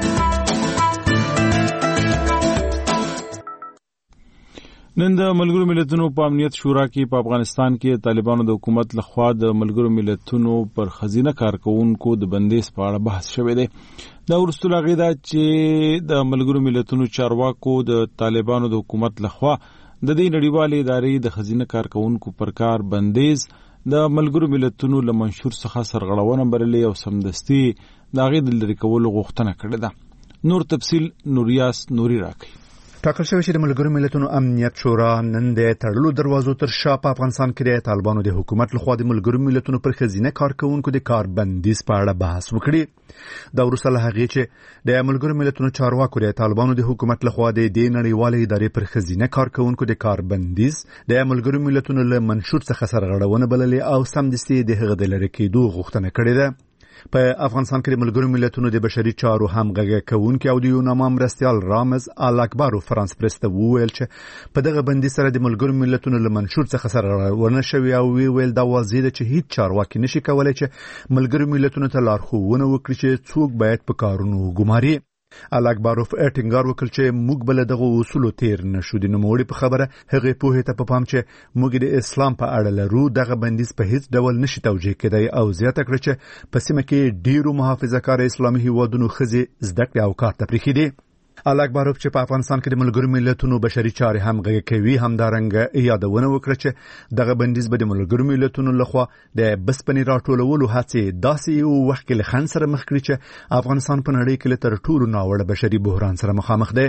نن د ملګرو ملتونو په امنیت شورا کې په افغانستان کې طالبانو د حکومت لخوا د ملګرو ملتونو پر خزینه کارکونکو د بندیز په اړه بحث شوی دی. دا وروسته له هغې ده چې د ملګرو ملتونو چارواکو د طالبانو د حکومت لخوا د دې نړیوالې ادارې د خزینه کارکونکو پر کار بندیز د ملګرو ملتونو له منشور څخه سرغړونه بللې او سمدستي د هغې د لرې کولو غوښتنه کړې ده. نور تفصیل نوریاس نوري راکوي. ټاکل شوی چې د ملګرو ملتونو امنیت شورا نن د تړلو دروازو تر شا په افغانستان کې د طالبانو د حکومت لخوا د ملګرو ملتونو پر ښځینه کارکونکو د کاربندیز په اړه بحث وکړي. دا وروسته له هغې چې د ملګرو ملتونو چارواکو د طالبانو د حکومت لخوا د دې نړیوالې ادارې پر ښځینه کارکونکو د کاربندیز د ملګرو ملتونو له منشور څخه سرغړونه بللې او سمدستي د هغه د لرې کېدو غوښتنه کړې ده. په افغانستان کې د ملګرو ملتونو د بشري چارو همغږي کوونکي او د یوناما مرستیال رامز الاکبارو فرانس پریس ته وویل چې په دغه بندي سره د ملګرو ملتونو له منشور څخه سرغړونه شوې او ویل دا واضح ده چې هیڅ چارواکي نشي کولای چې ملګرو ملتونو ته لارښوونه وکړي چې څوک باید په کارونو وګماري. الاکباروف ټینګار وکړ چې موږ بل دغه اصول تیر نشو. د نوموړي په خبره هغه په هیته په پام چې موږ د اسلام په اړه لرو دغه بندیز په هیڅ ډول نشي توجیه کېدای او زیاته کړ چې په سیمه کې ډیرو محافظه‌کار اسلامي هیوادونو ښځې زده کړې او کار ته پرېښي دي. الاکباروف چې په افغانستان کې د ملګرو ملتونو بشري چارې همغږي کوي همدارنګه یادونه وکړه چې دغه بندیز به د ملګرو ملتونو لخوا د بسپنې راټولولو هڅې داسې یو وخت کې له خنډ سره مخ کړي چې افغانستان په نړۍ کې له تر ټولو ناوړه بشري بحران سره مخامخ دی.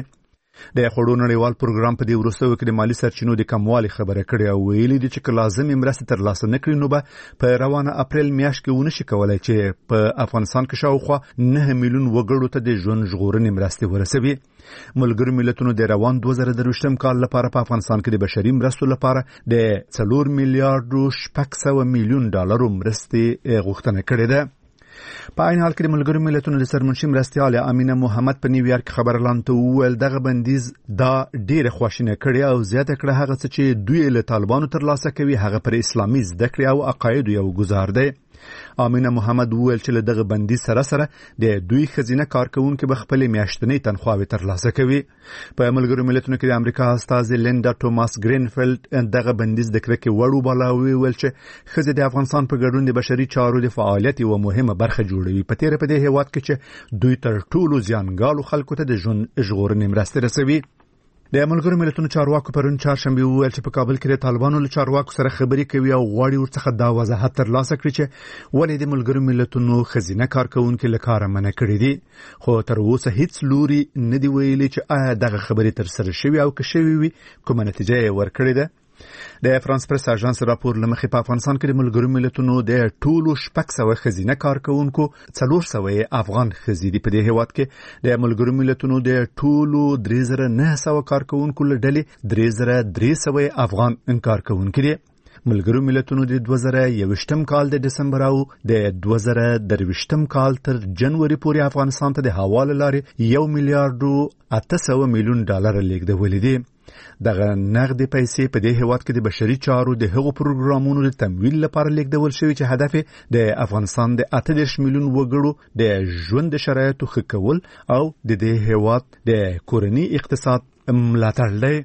د خوړو نړیوال پروګرام په دې وروستیو کې د مالی سرچینو د کموالي خبره کړې او ویلي دي چې لازمي مرستې ترلاسه نه کړي نو به په روانه اپریل میاشت کې ونشي کولای چې په افغانستان کې شاوخوا 9 میلیون وګړو ته د ژوند ژغورنې مرستې ورسوي. ملګرو ملتونو د روان 2023 کال لپاره په افغانستان کې د بشري مرستو لپاره د 4 میلیارډ 600 میلیون ډالرو مرستې غوښتنه کړې ده. په عین حال کې د ملګرو ملتونو د سرمنشي مرستیاله امینه محمد په نیویارک خبرلاند ته وویل دغه بندیز دا ډیره خواشینه کړي او زیاته کړه هغه څه چې دوی له طالبانو ترلاسه کوي هغه پر اسلامي زده کړې او عقاید یو گزار دی. امینه محمد وویل چې له دغه بندیز سره سره د دوی ښځینه کارکونکو به خپل میاشتنی تنخواوې ترلاسه کوي. په ملګرو ملتونو کې د امریکا استازي لیندا ټوماس گرینفیلد دغه بندیز د کرکې وړ وباله ویل چې ښځې د افغانستان په ګډون د بشري چارو د فعالیت یوه مهمه برخه جوړوي. په تیره په دې هیواد کې چې دوی تر ټولو زیانګالو خلکو ته د ژوند ژغورنې مرستې رسوي. د ملګرو ملتونو چارواکو پرون چهارشنبه وویل چې په کابل کې د طالبانو له چارواکو سره خبرې کوي او غواړي ورڅخه دا وضاحت ترلاسه کړي چې ولې د ملګرو ملتونو ښځینه کارکونکي له کاره منع کړي دي. خو تر اوسه هیڅ لوري نه دی ویلي چې آیا دغه خبرې ترسره شوي او که شوي وي کومه نتیجه یې ورکړې ده. د فرانس پریس اژانس راپور لمخې په افغانستان کې د ملګرو ملتونو د ټولو 600 ښځینه کارکونکو 400 افغان ښځې دي. په دې هیواد کې د ملګرو ملتونو د ټولو 3900 کارکونکو له ډلې 3300 افغان کارکونکي دي. ملګرو ملتونو د 2021 کال د دسمبر او د 2023 کال تر جنوري پورې افغانستان ته د حواله لارې 1 میلیارډ 800 میلیون ډالر لیږدولې دي. دغه نغدي پیسې په دې هیواد کې د بشري چارو د هغو پروګرامونو د تمویل لپاره لیږدول شوي چې هدف د افغانستان د 18 میلیون وګړو د ژوند شرایطو ښه کول او د دې هیواد د کورني اقتصاد ملاتړ دی.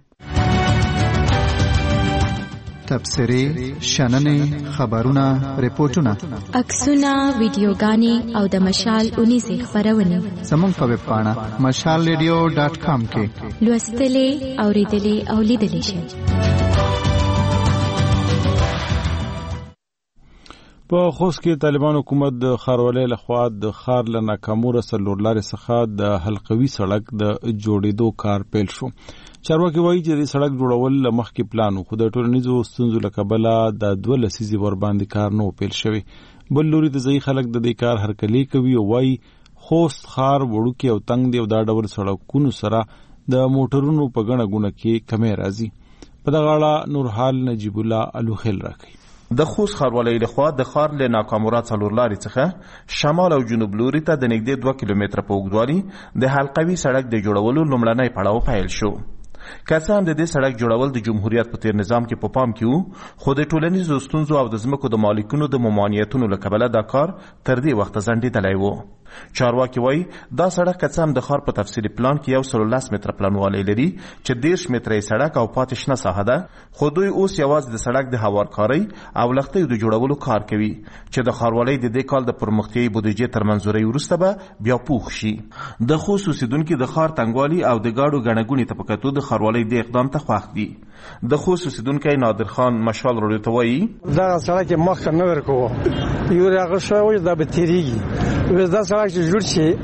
تبصرې، شننې، خبرونه، ریپورتونه، عکسونه، ویډیوګانې او د مشال اونیزې خبرونه زموږ په ویب پاڼه mashalradio.com کې لوستلې، اوریدلې او لیدلې شئ. په خوست کې طالبان حکومت د ښاروالۍ لخوا د ښار له ناکاموره څلورلارې څخه د حلقوي سړک د جوړېدو کار پیل شو. چارواکي وایي چې د سړک جوړول له مخکې پلان و خو د ټولنیزو ستونزو له کبله د 2 لسیزې ورباندې کار نه پیل شوی. بل لوري د ځایي خلک د دې کار هرکلی کوي او وایي خوست ښار وړوکی او تنګ دی او دا ډول سړکونو سره د موټرونو په ګڼه ګوڼه کې کمی راځي. په دغه اړه نورحال نجیب الله الوخیل راکوي. د خوست ښاروالۍ لخوا د ښار له ناکاموره څلورلارې څخه شمال او جنوب لوري ته د نږدې 2 کیلومتره په اوږدوالي د حلقوي سړک د جوړولو لومړنی پړاو پیل شو. که څه هم د دې سړک جوړول د جمهوریت په تیر نظام کې په پام کې وو خو د ټولنیزو ستونزو او د ځمکو د مالکینو د ممانعتونو له کبله دا کار تر دې وخته ځنډېدلی و. چارواکي وایي دا سړک که څه هم د ښار په تفصیلي پلان کې 110 متره پلانوالی لري چې 10 متره یې سړک او پاتې شنه ساحه ده خو دوی اوس یوازې د سړک د هوارکارۍ او لښتیو د جوړولو کار کوي چې د ښاروالۍ د دې کال د پرمختیایي بودیجې تر منظورۍ وروسته به بیا پوخ شي. د خوست اوسیدونکي د ښار تنګوالي او د ګاډو ګڼه ګوڼې ته په کتو د ښاروالۍ د اقدام ته خوښ دي. د خوست اوسیدونکی نادر خان مشال راډیو ته وایي دغه سړک یې مخکې نه ورکوو یو هغه شوی دا به تېرېږي دا سړک چې جوړ شي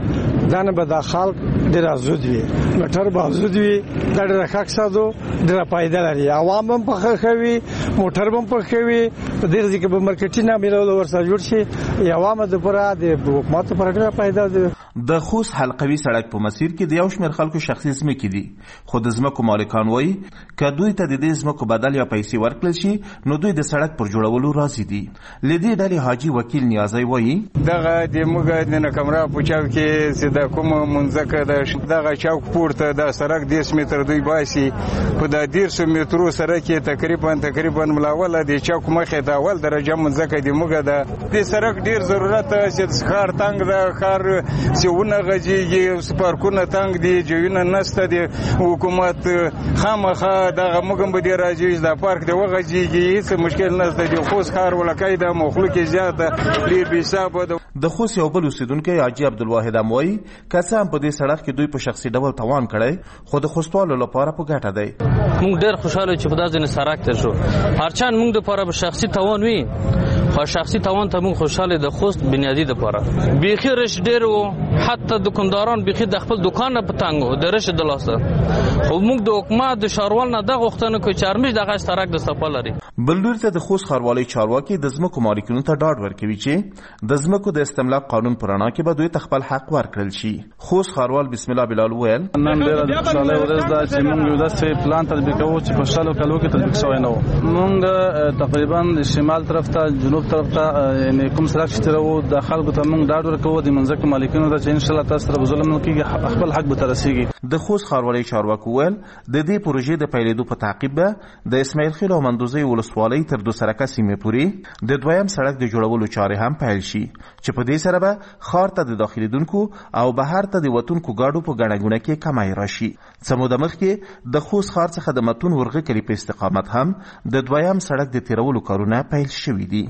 دا نه به د خلک ډېر ازود وي موټر به ازود وي دا ډېر ښه ساتو ډېر فائدہ لري عوام هم په خوي موټر هم په خوي په دې ځکه به مارکیټینګ ملول ورسره جوړ شي عوام د پره د حکومت پر ډېر فائدہ ده. د خوست حلقوي سړک په مسیر کې د یو شمېر خلکو شخصي ځمکې دي خو د ځمکو مالکان وایي که دوی ته د دې ځمکو بدل یا پیسې ورکړل شي نو دوی د سړک پر جوړولو راضي دي. له دې ډلې حاجي وکیل نیازی وایي دغه د موږ د نکمرا په چاو کې چې د کوم منځکه د دغه چوک پورته د سړک 10 متر دوی باسي په د 150 مترو سره کې تقریبا ملاوله د چوک مخه د اول درجه منځکه د موږ د سړک ډیر ضرورت چې ښار تنګ د ښار ونه غږیږي سپارکونه تنګ دي جوینه نسته دي حکومت خامخا دغه موږ به دی راځي د پارک دی وغږیږي هیڅ مشکل نشته دی خو ښار ولکای د مخلوق زیاته ډیر بي حساب د خوست یو بل اوسیدونکو حاجي عبدالواحد اموي کسان په دې سړک کې دوی په شخصي ډول توان کړي خو د خوستوالو لپاره په ګټه دی. موږ ډیر خوشاله چې په داسې سړک ته شو هرچان موږ د لپاره شخصي توان وي خو شخصي توان ته موږ خوشاله د خوست بنیادی د لپاره بيخي رش ډیر وو حتی دکانداران بيخي د خپل دکان په تنګو د رش د لاسه خو موږ د حکومت د شاروال نه د غوښتنه کوي چارمش دغه سړک د سفر لري. بل لور ته د خوست ښاروالۍ چارواکي د ځمکو مالکینو ته ډاډ ورکوي چې د ځمکو د استملاک قانون پر اړه کې به دوی ته خپل حق ورکړل شي. خوست ښاروال بسم الله بلال ویل نن ډېر خوشاله ورځ ده چې موږ یو داسې پلان تطبیق کوو چې په شلو کلو کې تطبیق شوی نه و. موږ تقریبا شمال طرف ته جنوب طرف ته یعنی کوم سړک چې ترو د خلکو ته موږ ډاډ ورکوو د منځکو مالکینو ته چې ان شاء الله تاسو سره ظلم نه کیږي خپل حق به ترسيږي. د خوست ښاروالۍ چارواکو ویل د دې پروژې د پیلېدو په تعقیب به د اسماعیل خیل او مندوزي ولسوالۍ تر 2 سرکه سیمې پورې د دویم سړک د جوړولو چارې هم پیل شي چې په دې سره به ښار ته د داخليدونکو او بهر ته د وتونکو ګاډو په ګڼه ګوڼه کې کمای راشي. څه موده مخکې د خوست ښار څخه د متون ورغه کلی په استقامت هم د دویم سړک د تیرولو کارونه پیل شوي دي.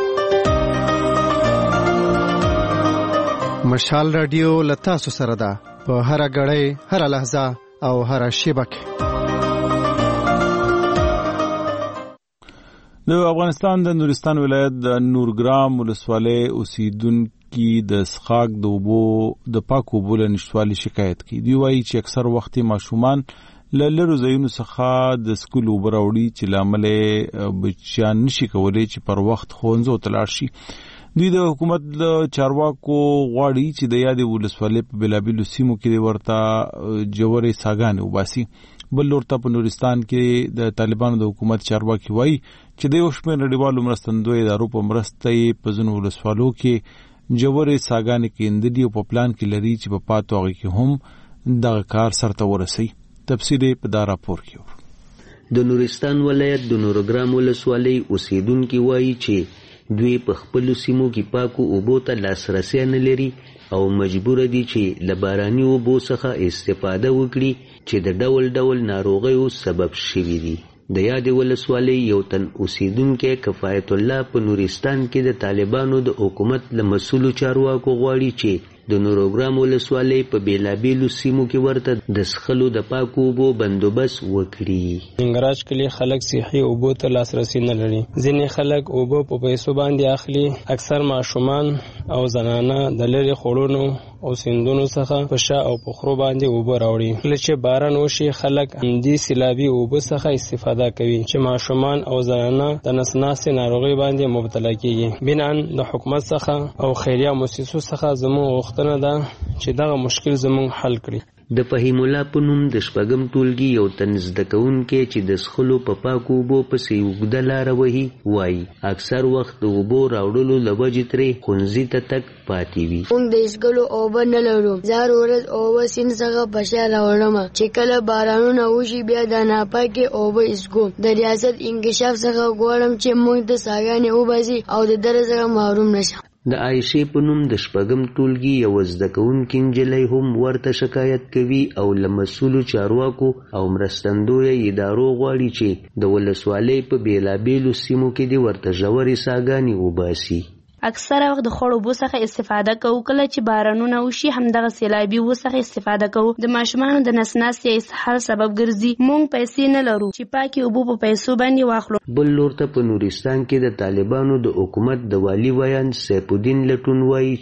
مشال رادیو لتاسو سره ده په هر غړې هر لحظه او هر شیبه کې. د افغانستان د نورستان ولایت د نورګرام ولسوالۍ اوسیدونکو د اسخاک د اوبو د پاکو اوبو له نشټوالي شکایت کوي. دوی وایي چې اکثر وخت ماشومان له لرو ځایونو څخه د سکول اوبه راوړي چې له امله بچیان نشي کولی چې پر وخت ښوونځو ته لاړ شي. دوی د حکومت له چارواکو غواړي چې د یادې ولسوالۍ په بېلابېلو سیمو کې ورته جوړې څاګانې وباسي. بل لور ته په نورستان کې د طالبانو د حکومت چارواکي وایي چې د یو شمېر نړیوالو مرستندویو ادارو په مرسته یې په ځینو ولسوالو کې جوړې څاګانې کیندلي او په پلان کې لري چې په پاتو هغې کې هم دغه کار سرته ورسوي. تفصیل یې په دا راپور کې د نورستان ولایت د نورګرام ولسوالۍ اوسیدونکي وایي چې دوی په خپلو سیمو کې پاکو اوبو ته لاسرسی نه لري او مجبور دي چې له باراني اوبو څخه استفاده وکړي چې د ډول ډول ناروغیو سبب شوي دي. د یادې ولسوالۍ یو تن اوسیدونکی کفایت الله په نورستان کې د طالبانو د حکومت له مسؤلو چارواکو غواړي چې د نورګرام ولسوالۍ په بیلابیلو سیمو کې ورته د څښلو د پاکو اوبو بندوبست وکړي. ننګراج کلي خلک صحي اوبو ته لاسرسی نه لري. ځینې خلک اوبه په پیسو باندې اخلي. اکثر ماشومان او زنانه د لرې خوړونو او سیندونو څخه په شا او په خرو باندې اوبه راوړي. کله چې باران وشي خلک همدې سیلابي اوبه څخه استفاده کوي چې ماشومان او زنانه د نس ناستې ناروغۍ باندې مبتلا کیږي. بنان د حکومت څخه او خیریه مؤسسو څخه زموږ غوښتنه ده چې دغه مشکل زموږ حل کړي. د فهیم الله په نوم د شپږم ټولګي یو تن زده کوونکی چې د څښلو په پاکو اوبو پسې اوږده لاره وهي وایي اکثر وخت د اوبو راوړلو له وجې ترې ښوونځي ته تګ پاتې وي. موږ د څښلو اوبه نه لرو. زه هر ورځ اوبه سیند څخه په شا راوړم چې کله بارانونه وشي بیا د ناپاکې اوبه څښو. د ریاست انکشاف څخه غواړم چې موږ ته څاګانې وباسي او د درس څخه محروم نشم. د عایشې په نوم د شپږم ټولګي یو زده کوونکې نجلۍ هم ورته شکایت کوي او له مسؤلو چارواکو او مرستندویه ادارو غواړي چې د ولسوالۍ په بیلابیلو سیمو کې دې ورته ژورې څاګانې وباسي. اکثره وخت د خړو اوبو څخه استفاده کوو. کله چې بارانونه وشي همدغه سیلابي اوبو څخه استفاده کوو. د ماشومانو د نس ناستې یا اسهال سبب ګرځي. موږ پیسې نه لرو چې پاکې اوبو په پیسو باندې واخلو. بل لور ته په نورستان کې د طالبانو د حکومت د والي ویان سیف الدین لټون وایي چې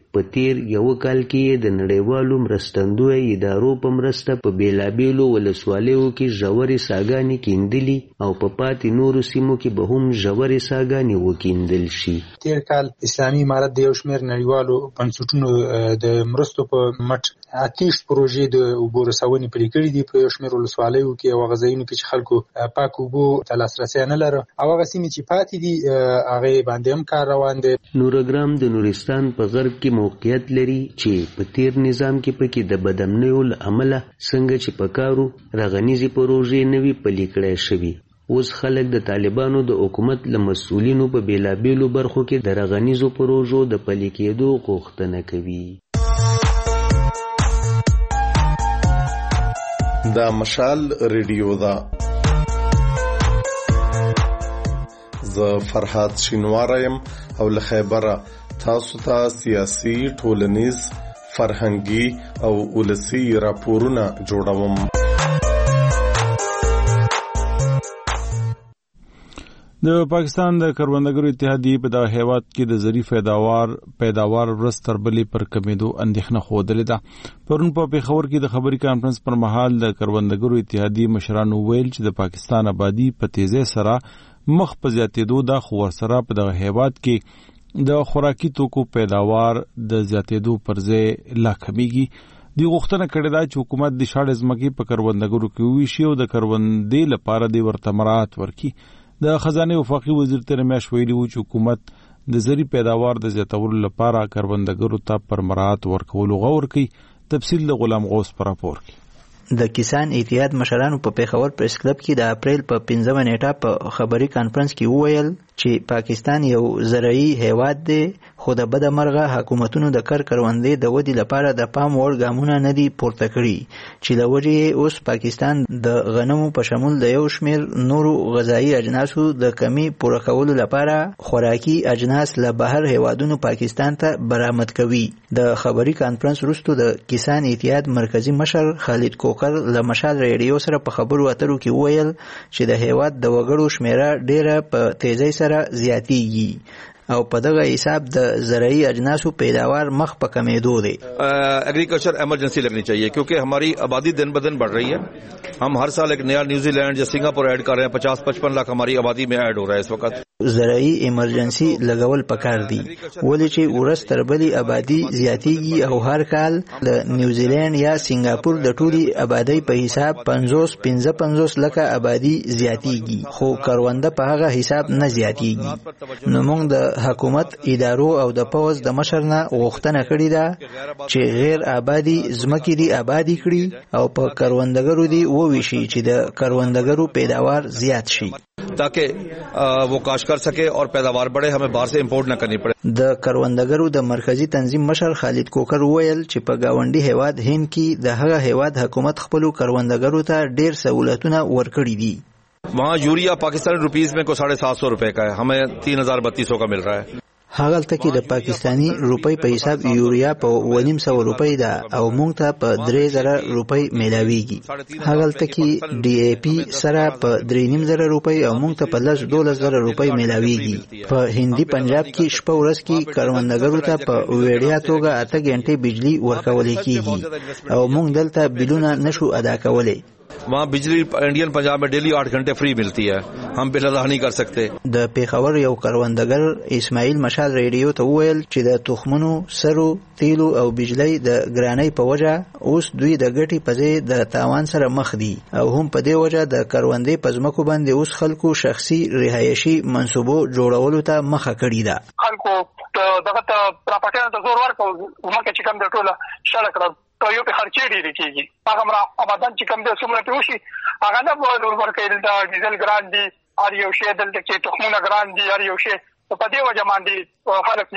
په تیر یو کال کې د نړیوالو مرستندوی ادارو په مرسته په بیلابیلو ولسوالیو کې ژورې څاګانې کیندلي او په پاتې نورو سیمو کې به هم ژورې څاګانې وکیندل شي. تیر کال اسلامي امارت د یو شمېر نړیوالو بنسټونو د مرستو په مټ 28 پروژې د اوبو رسونې پلي کړي دي په یو شمېر ولسوالیو کې او هغه ځایونو کې چې خلکو پاک اوبو ته لاسرسی نه لري او هغه سیمې چې پاتې دي هغې باندې هم کار روان دی. نورګرام د نورستان په غرب کې موقعیت لري چې په تیر نظام کې پکې د بدامنیو له امله څنګه چې په کارو رغنیزې پروژې نه وي پلي کړای شوي. اوس خلک د طالبانو د حکومت له مسؤلینو په بیلابیلو برخو کې د رغنیزو پروژو د پلي کېدو غوښتنه کوي. دا مشال ریډیو دا زه فرحات شینواره یم او له خیبره تاسو ته سیاسي، ټولنیز، فرهنګي او ولسي راپورونه جوړوم. د پاکستان د کروندګرو اتحادیې په دغه هیواد کې د زری پیداوار ورځ تر بلې پر کمیدو اندېښنه ښودلې ده. پرون په پېښور کې د خبري کانفرنس پر مهال د کروندګرو اتحادیې مشرانو ویل چې د پاکستان آبادی په تیزی سره مخ په زیاتېدو ده، خو ورسره په دغه هیواد کې د خوراکي توکو پیداوار د زیاتېدو پر ځای لا کمیږي. دوی غوښتنه کړې ده چې حکومت د شاړې ځمکې په کروندګرو کې وویشي او د کروندې لپاره د ورته مراعات ورکړي. د خزانه وفاقي وزیر تیر میاشت ویلي و چې حکومت د زری پیداوار د زیاتولو لپاره کروندګرو ته پر مراعات ورکولو غور کوي. تفصیل د غلام غوث پر راپور کې. د کسان اتحاد مشرانو په پېښور پریس کلب کې د اپریل په 15 نیټه په خبري کانفرنس کې وویل چې پاکستان یو زرعي هیواد دی، خو د بده مرغه حکومتونو د کروندې د ودې لپاره د پام وړ ګامونه نه دي پورته کړي چې له وجې اوس پاکستان د غنمو په شمول د یو شمېر نورو غذایي اجناسو د کمی پوره کولو لپاره خوراکي اجناس له بهر هیوادونو پاکستان ته برآمد کوي. د خبري کانفرنس وروسته د کسان اتحاد مرکزی مشر خالد کوکر له مشال ریډیو سره په خبرو اترو کې وویل چې د هیواد د وګړو شمیره ډیره په تیزی سره زیاتیږي او په دغه حساب د زرعی اجناسو پیداوار مخ په کمیدو دی. एग्रीकल्चर इमरजेंसी लगनी चाहिए क्योंकि हमारी आबादी दिन ब दिन बढ़ रही है. हम हर साल एक नया न्यूजीलैंड या सिंगापुर ऐड कर रहे हैं. 50-55 लाख हमारी आबादी में ऐड हो रहा है इस वक्त. زرعی ایمرجنسي لګول پکار دي ولې چې ورځ تر بلې آبادی زیاتیږي او هر کال د نیوزیلند یا سنگاپور د ټولي آبادی په حساب 55 لکه آبادی زیاتیږي خو کرونده په هغه حساب نه زیاتیږي. نو موږ د حکومت ادارو او د پوز د مشرنه غوښتنه کړې ده چې غیر آبادی ځمکې دي آبادی کړي او په کروندګرو دي وویشي چې د کروندګرو پیداوار زیات شي ताकि वो काश कर सके और पैदावार बढ़े, हमें बाहर से इंपोर्ट न करनी पड़े. د کروندګرو د مرکزی تنظیم مشر خالد کوکر ویل چې په گاونډي هیواد هند کې د هغه هیواد حکومت خپل کروندګرو ته ډیر سہولتونه ورکړي دي. वहाँ यूरिया पाकिस्तानी रुपीस में को 750 रुपए का है, हमें 3032 का मिल रहा है. هغلته کې د پاکستانی روپۍ په حساب یوریا په 900 روپۍ ده او موږ ته په 3000 روپۍ ملاويږي. هغلته کې ډي اي پی سره په 3500 روپۍ او موږ ته په 12000 روپۍ ملاويږي. په هندي پنجاب کې شپه ورځ کې کروندګرو ته په وړیا توګه 8 غنټې بجلی ورکول کیږي او موږ دلته بلونه نشو ادا کولای. वहाँ बिजली इंडियन पंजाब में डेली 8 घंटे फ्री मिलती है, हम बिल अदा नहीं कर सकते. د پیښور یو کروندګر اسماعیل مشال ریډیو ته ویل چې د تخمونو سرو تیلو او بجلی د ګرانۍ په وجه اوس دوی د ګټې په ځای د تاوان سره مخ دي او هم په دې وجه د کروندې په ځمکو باندې اوس خلکو شخصي رهایشي منصوبو جوړولو ته مخه کړې ده. خلکو دغه پراپاګاندا ته زور ورکړ مکه چې کوم د ټوله شړک کړ ته یو په خرچې ډېرې کېږي. هغه مرا آبادان چې کوم د څومره په وشي هغه نه ور ورکړي د ډیزل ګران دي هر یو شی دلته کې تخمونه ګران دي هر یو شی په دې وجه باندې خلک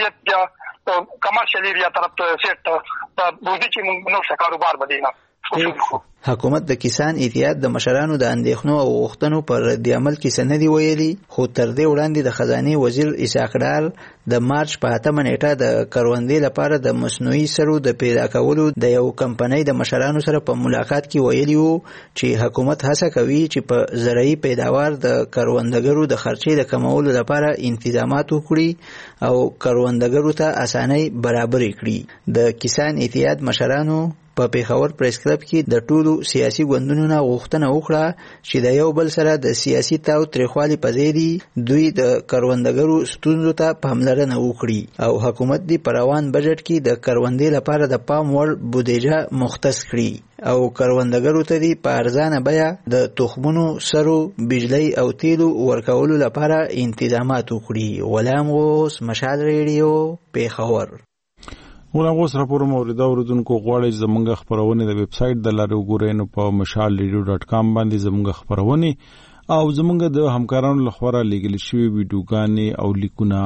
یې کمرشل ایریا طرف ته سیټ ته بوزي چې موږ نو کاروبار بدینه. حکومت د کسان اتحاد د مشرانو د اندېښنو او غوښتنو پر رد عمل کې څه نه دي ویلي، خو تر دې وړاندې د خزانې وزیر اسحاق ډار د مارچ په 8 نیټه د کروندې لپاره د مصنوعي سرو د پیدا کولو د یو کمپنۍ د مشرانو سره په ملاقات کې ویلي وو چې حکومت هڅه کوي چې په زرعي پیداوار د کروندګرو د خرچې د کمولو لپاره انتظامات وکړي او کروندګرو ته اسانۍ برابر کړي. د کسان اتحاد مشرانو په پیښور پریس کلب کې د ټولو سیاسي ګوندونو نه غوښتنه وکړه چې د یو بل سره د سیاسي تاو تریخوالي په ځای دی دوی د کروندګرو ستونزو ته پاملرنه وکړي او حکومت دی په روان بجټ کې د کروندې لپاره د پام وړ بودیجه مختص کړي او کروندګرو ته دی په ارزانه بیه د تخمونو، سرو، بجلی او تیلو ورکولو لپاره انتظامات وکړي. غلام غوث، مشال ریډیو، پیښور. غلام غوث راپور موریدا اوردونکو غواړي زمونږ خبرونه د ویب سټ د لارې وګورئ نو په mashalradio.com باندې زمونږ خبرونه او زمونږ د همکارانو لخوا لیږل شوی ویډیوګانې او لیکونه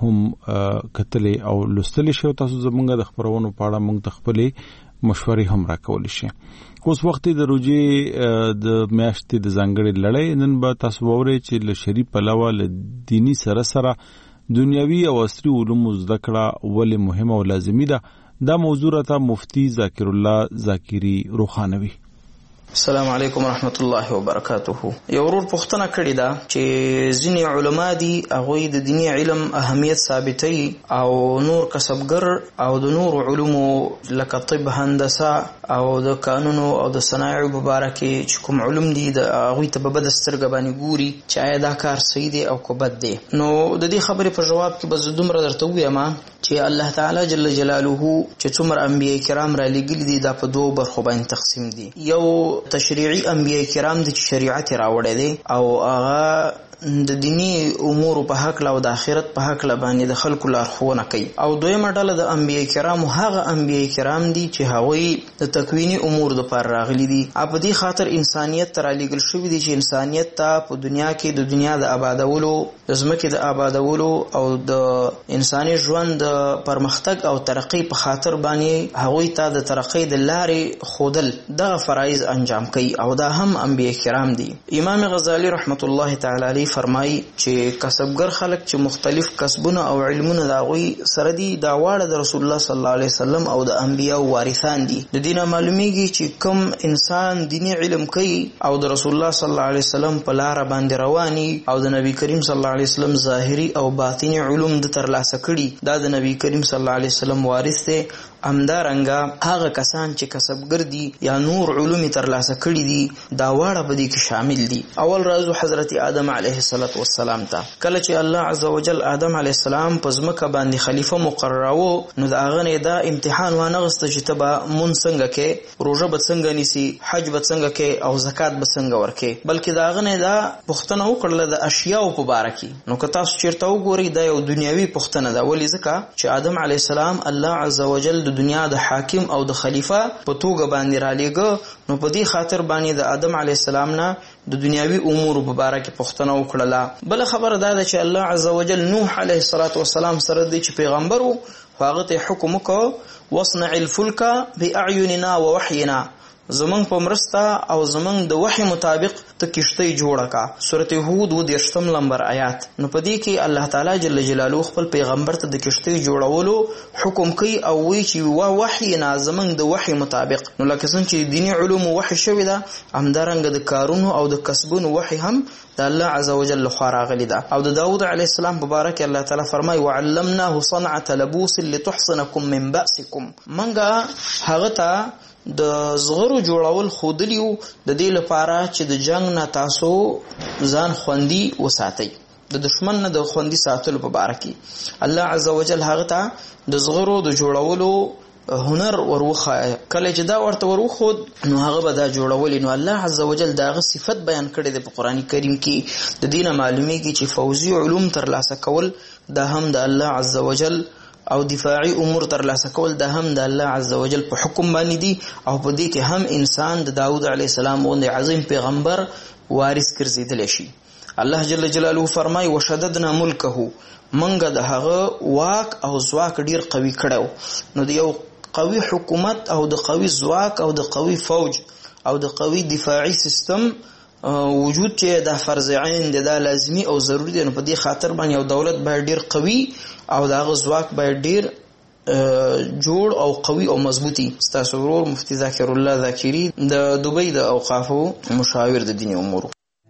هم کتلې او لوستل شي. تاسو زمونږ د خبرونو په اړه موږ تخپلې مشورې هم راکول شي. اوس وخت د روجي د میاشتې د ځانګړي لړۍ نن به تاسو وورئ چې له شریف علاوه له دینی سره سره دنیوي او عصري علومو زده کړه ولې مهمه او لازمي ده. دا موضوع راته مفتی ذاکر الله ذاکری روخانوي. السلام علیکم ورحمت الله وبرکاته. یو ورور پوښتنه کړې ده چې ځینې علما دي هغوی د دیني علم اهمیت ثابتوي او نور کسبګر او د نور علومو لکه طب، هندسه او د قانونو او د صنایعو په باره کې چې کوم علوم دي د هغوی ته په بده سترګه باندې ګوري چې آیا دا کار صحیح دی او که بد دی. نو د دې خبرې په جواب کې به زه دومره درته ووایم چې الله تعالی جل جلاله چې څومره انبیاء کرام را لېږلي دي دا په دوو برخو باندې تقسیم دي. یو تشریعي انبیاء کرام دي چې شریعت راوړی دی او هغه د دینی امور په حق او د آخرت په حق باندې د خلکو لارښوونه کوي. او دویمه ډله د انبیاء کرامو هغه انبیاء کرام دي چې هغوی د تکوینی امور لپاره راغلي دي. په دې خاطر انسانیت ته رالیږل شوي دي چې انسانیت ته په دنیا کې د دنیا د آبادولو، د ځمکې د آبادولو او د انساني ژوند د پرمختګ او ترقۍ په خاطر باندې هغوی ته د ترقۍ د لارې ښودل دغه فرایض انجام کوي او دا هم انبیاء کرام دي. امام غزالی رحمت الله تعالی علیه فرمایي چې کسبګر خلک چې مختلف کسبونه او علمونه د هغوی سره دي دا واړه د رسول الله صلی الله علیه وسلم او د انبیاء وارثان دي. د دینه معلومیږي چې کوم انسان دینی علم کوي او د رسول الله صلی الله علیه وسلم په لار باندې رواني او د نبی کریم صلی الله علیه وسلم ظاهري او باطنی علوم د ترلاسه کړي دا د نبی کریم صلی الله علیه وسلم وارث دی. همدارنګه هغه کسان چې کسبګر دي یا نور علوم ترلاسه کړي دي دا واړه په دې کې شامل دي. اول راځو حضرت آدم علیه السلام ته. کله چې الله عزوجل آدم علیه السلام په ځمکه باندې خلیفه مقرراوه نو د هغه نه دا امتحان وانغسته چې ته به مونځ څنګه کې، روژه به څنګه نیسي، حج به څنګه کې او زکات به څنګه ورکې، بلکې د هغه نه دا پوښتنه وکړله د اشیاو په باره کې. نو که تاسو چیرته وګورئ دا یو دنیوي پوښتنه ده. ولې؟ ځکه چې آدم علیه السلام الله عزوجل د دنیا د حاکم او د خلیفہ په توګه باندې را لېږه نو په دې خاطر باندې د آدم علیه السلام نه د دنیاوي امور په باره کې پوښتنه وکړله. بل خبره دا ده چې الله عزوجل نوح علیه السلام سره دی چې پیغمبر و هغه ته حکم وکړ واصنع الفلک باعیننا ووحینا، زمنګ په مرسته او زمنګ د وحی مطابق ته کشته جوړه کا. سورته هود 28 نمبر آیات. نو په دې کې الله تعالی جل جلاله خپل پیغمبر ته د کشته جوړولو حکم کوي او وی چې وحی نه زمنګ د وحی مطابق. نو لکه څنګه چې دینی علوم وحی شوی ده همدارنګه د کارونو او د کسبونو وحی هم د الله عزوجل لخوا راغلی ده. او د داوود علیه السلام په باره کې الله تعالی فرمایي وعلمناه صنعة لبوس لتحصنكم من بأسكم. منګه هغه ته د زغرو جوړول خودلیو د دې لپاره چې د جنگ نه تاسو ځان خوندي وساتئ، د دشمن نه د خوندي ساتلو په باره کې الله عزوجل هغه ته د زغرو د جوړولو هنر وروخه. کله چې دا ورته وروخود نو هغه به دا جوړولې. نو الله عزوجل داغه صفت بیان کړی دی په قرآن کریم کې. د دینه معلومیږي چې فوزي علوم ترلاسه کول دا هم د الله عزوجل او دفاعي امور ترلاسه کول دا هم د الله عزوجل په حکم باندې دي. او په دې کې هم انسان د داوود علیه السلام غوندې عظیم پیغمبر وارث ګرځېدلی شي. الله جل جلاله فرمایي وشددنا ملکه، منګه د هغه واک او ځواک ډیر قوي کړو. نو د یو قوي حکومت او د قوي ځواک او د قوي فوج او د قوي دفاعي سیستم وجود چې د فرض عین دی، دا لازمی او ضروری دی. نو په دې خاطر باندې یو دولت باید ډیر قوي او دغه ځواک باید ډیر جوړ او قوي او مضبوطی. ستاسو ورور مفتی ذاکر الله ذاکری د دوبۍ د اوقافو مشاور د دیني امور.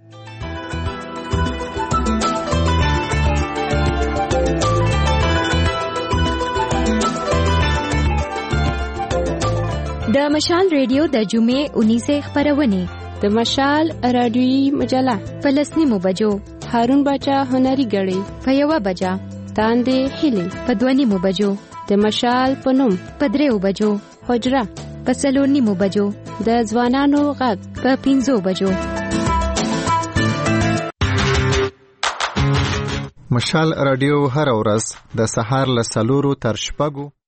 د مشال ریډیو د جمعې 19 خبرونه، د مشال رادیویي مجله په 9 بجو، هارون باچا هنري غړي په 1 بجه، تاندې هلي په 2 بجو، د مشال په نوم په 3 بجو، حجره په 4 بجو، د ځوانانو غږ په 5 بجو. مشال رادیو هر ورځ د سهار له 4 تر 6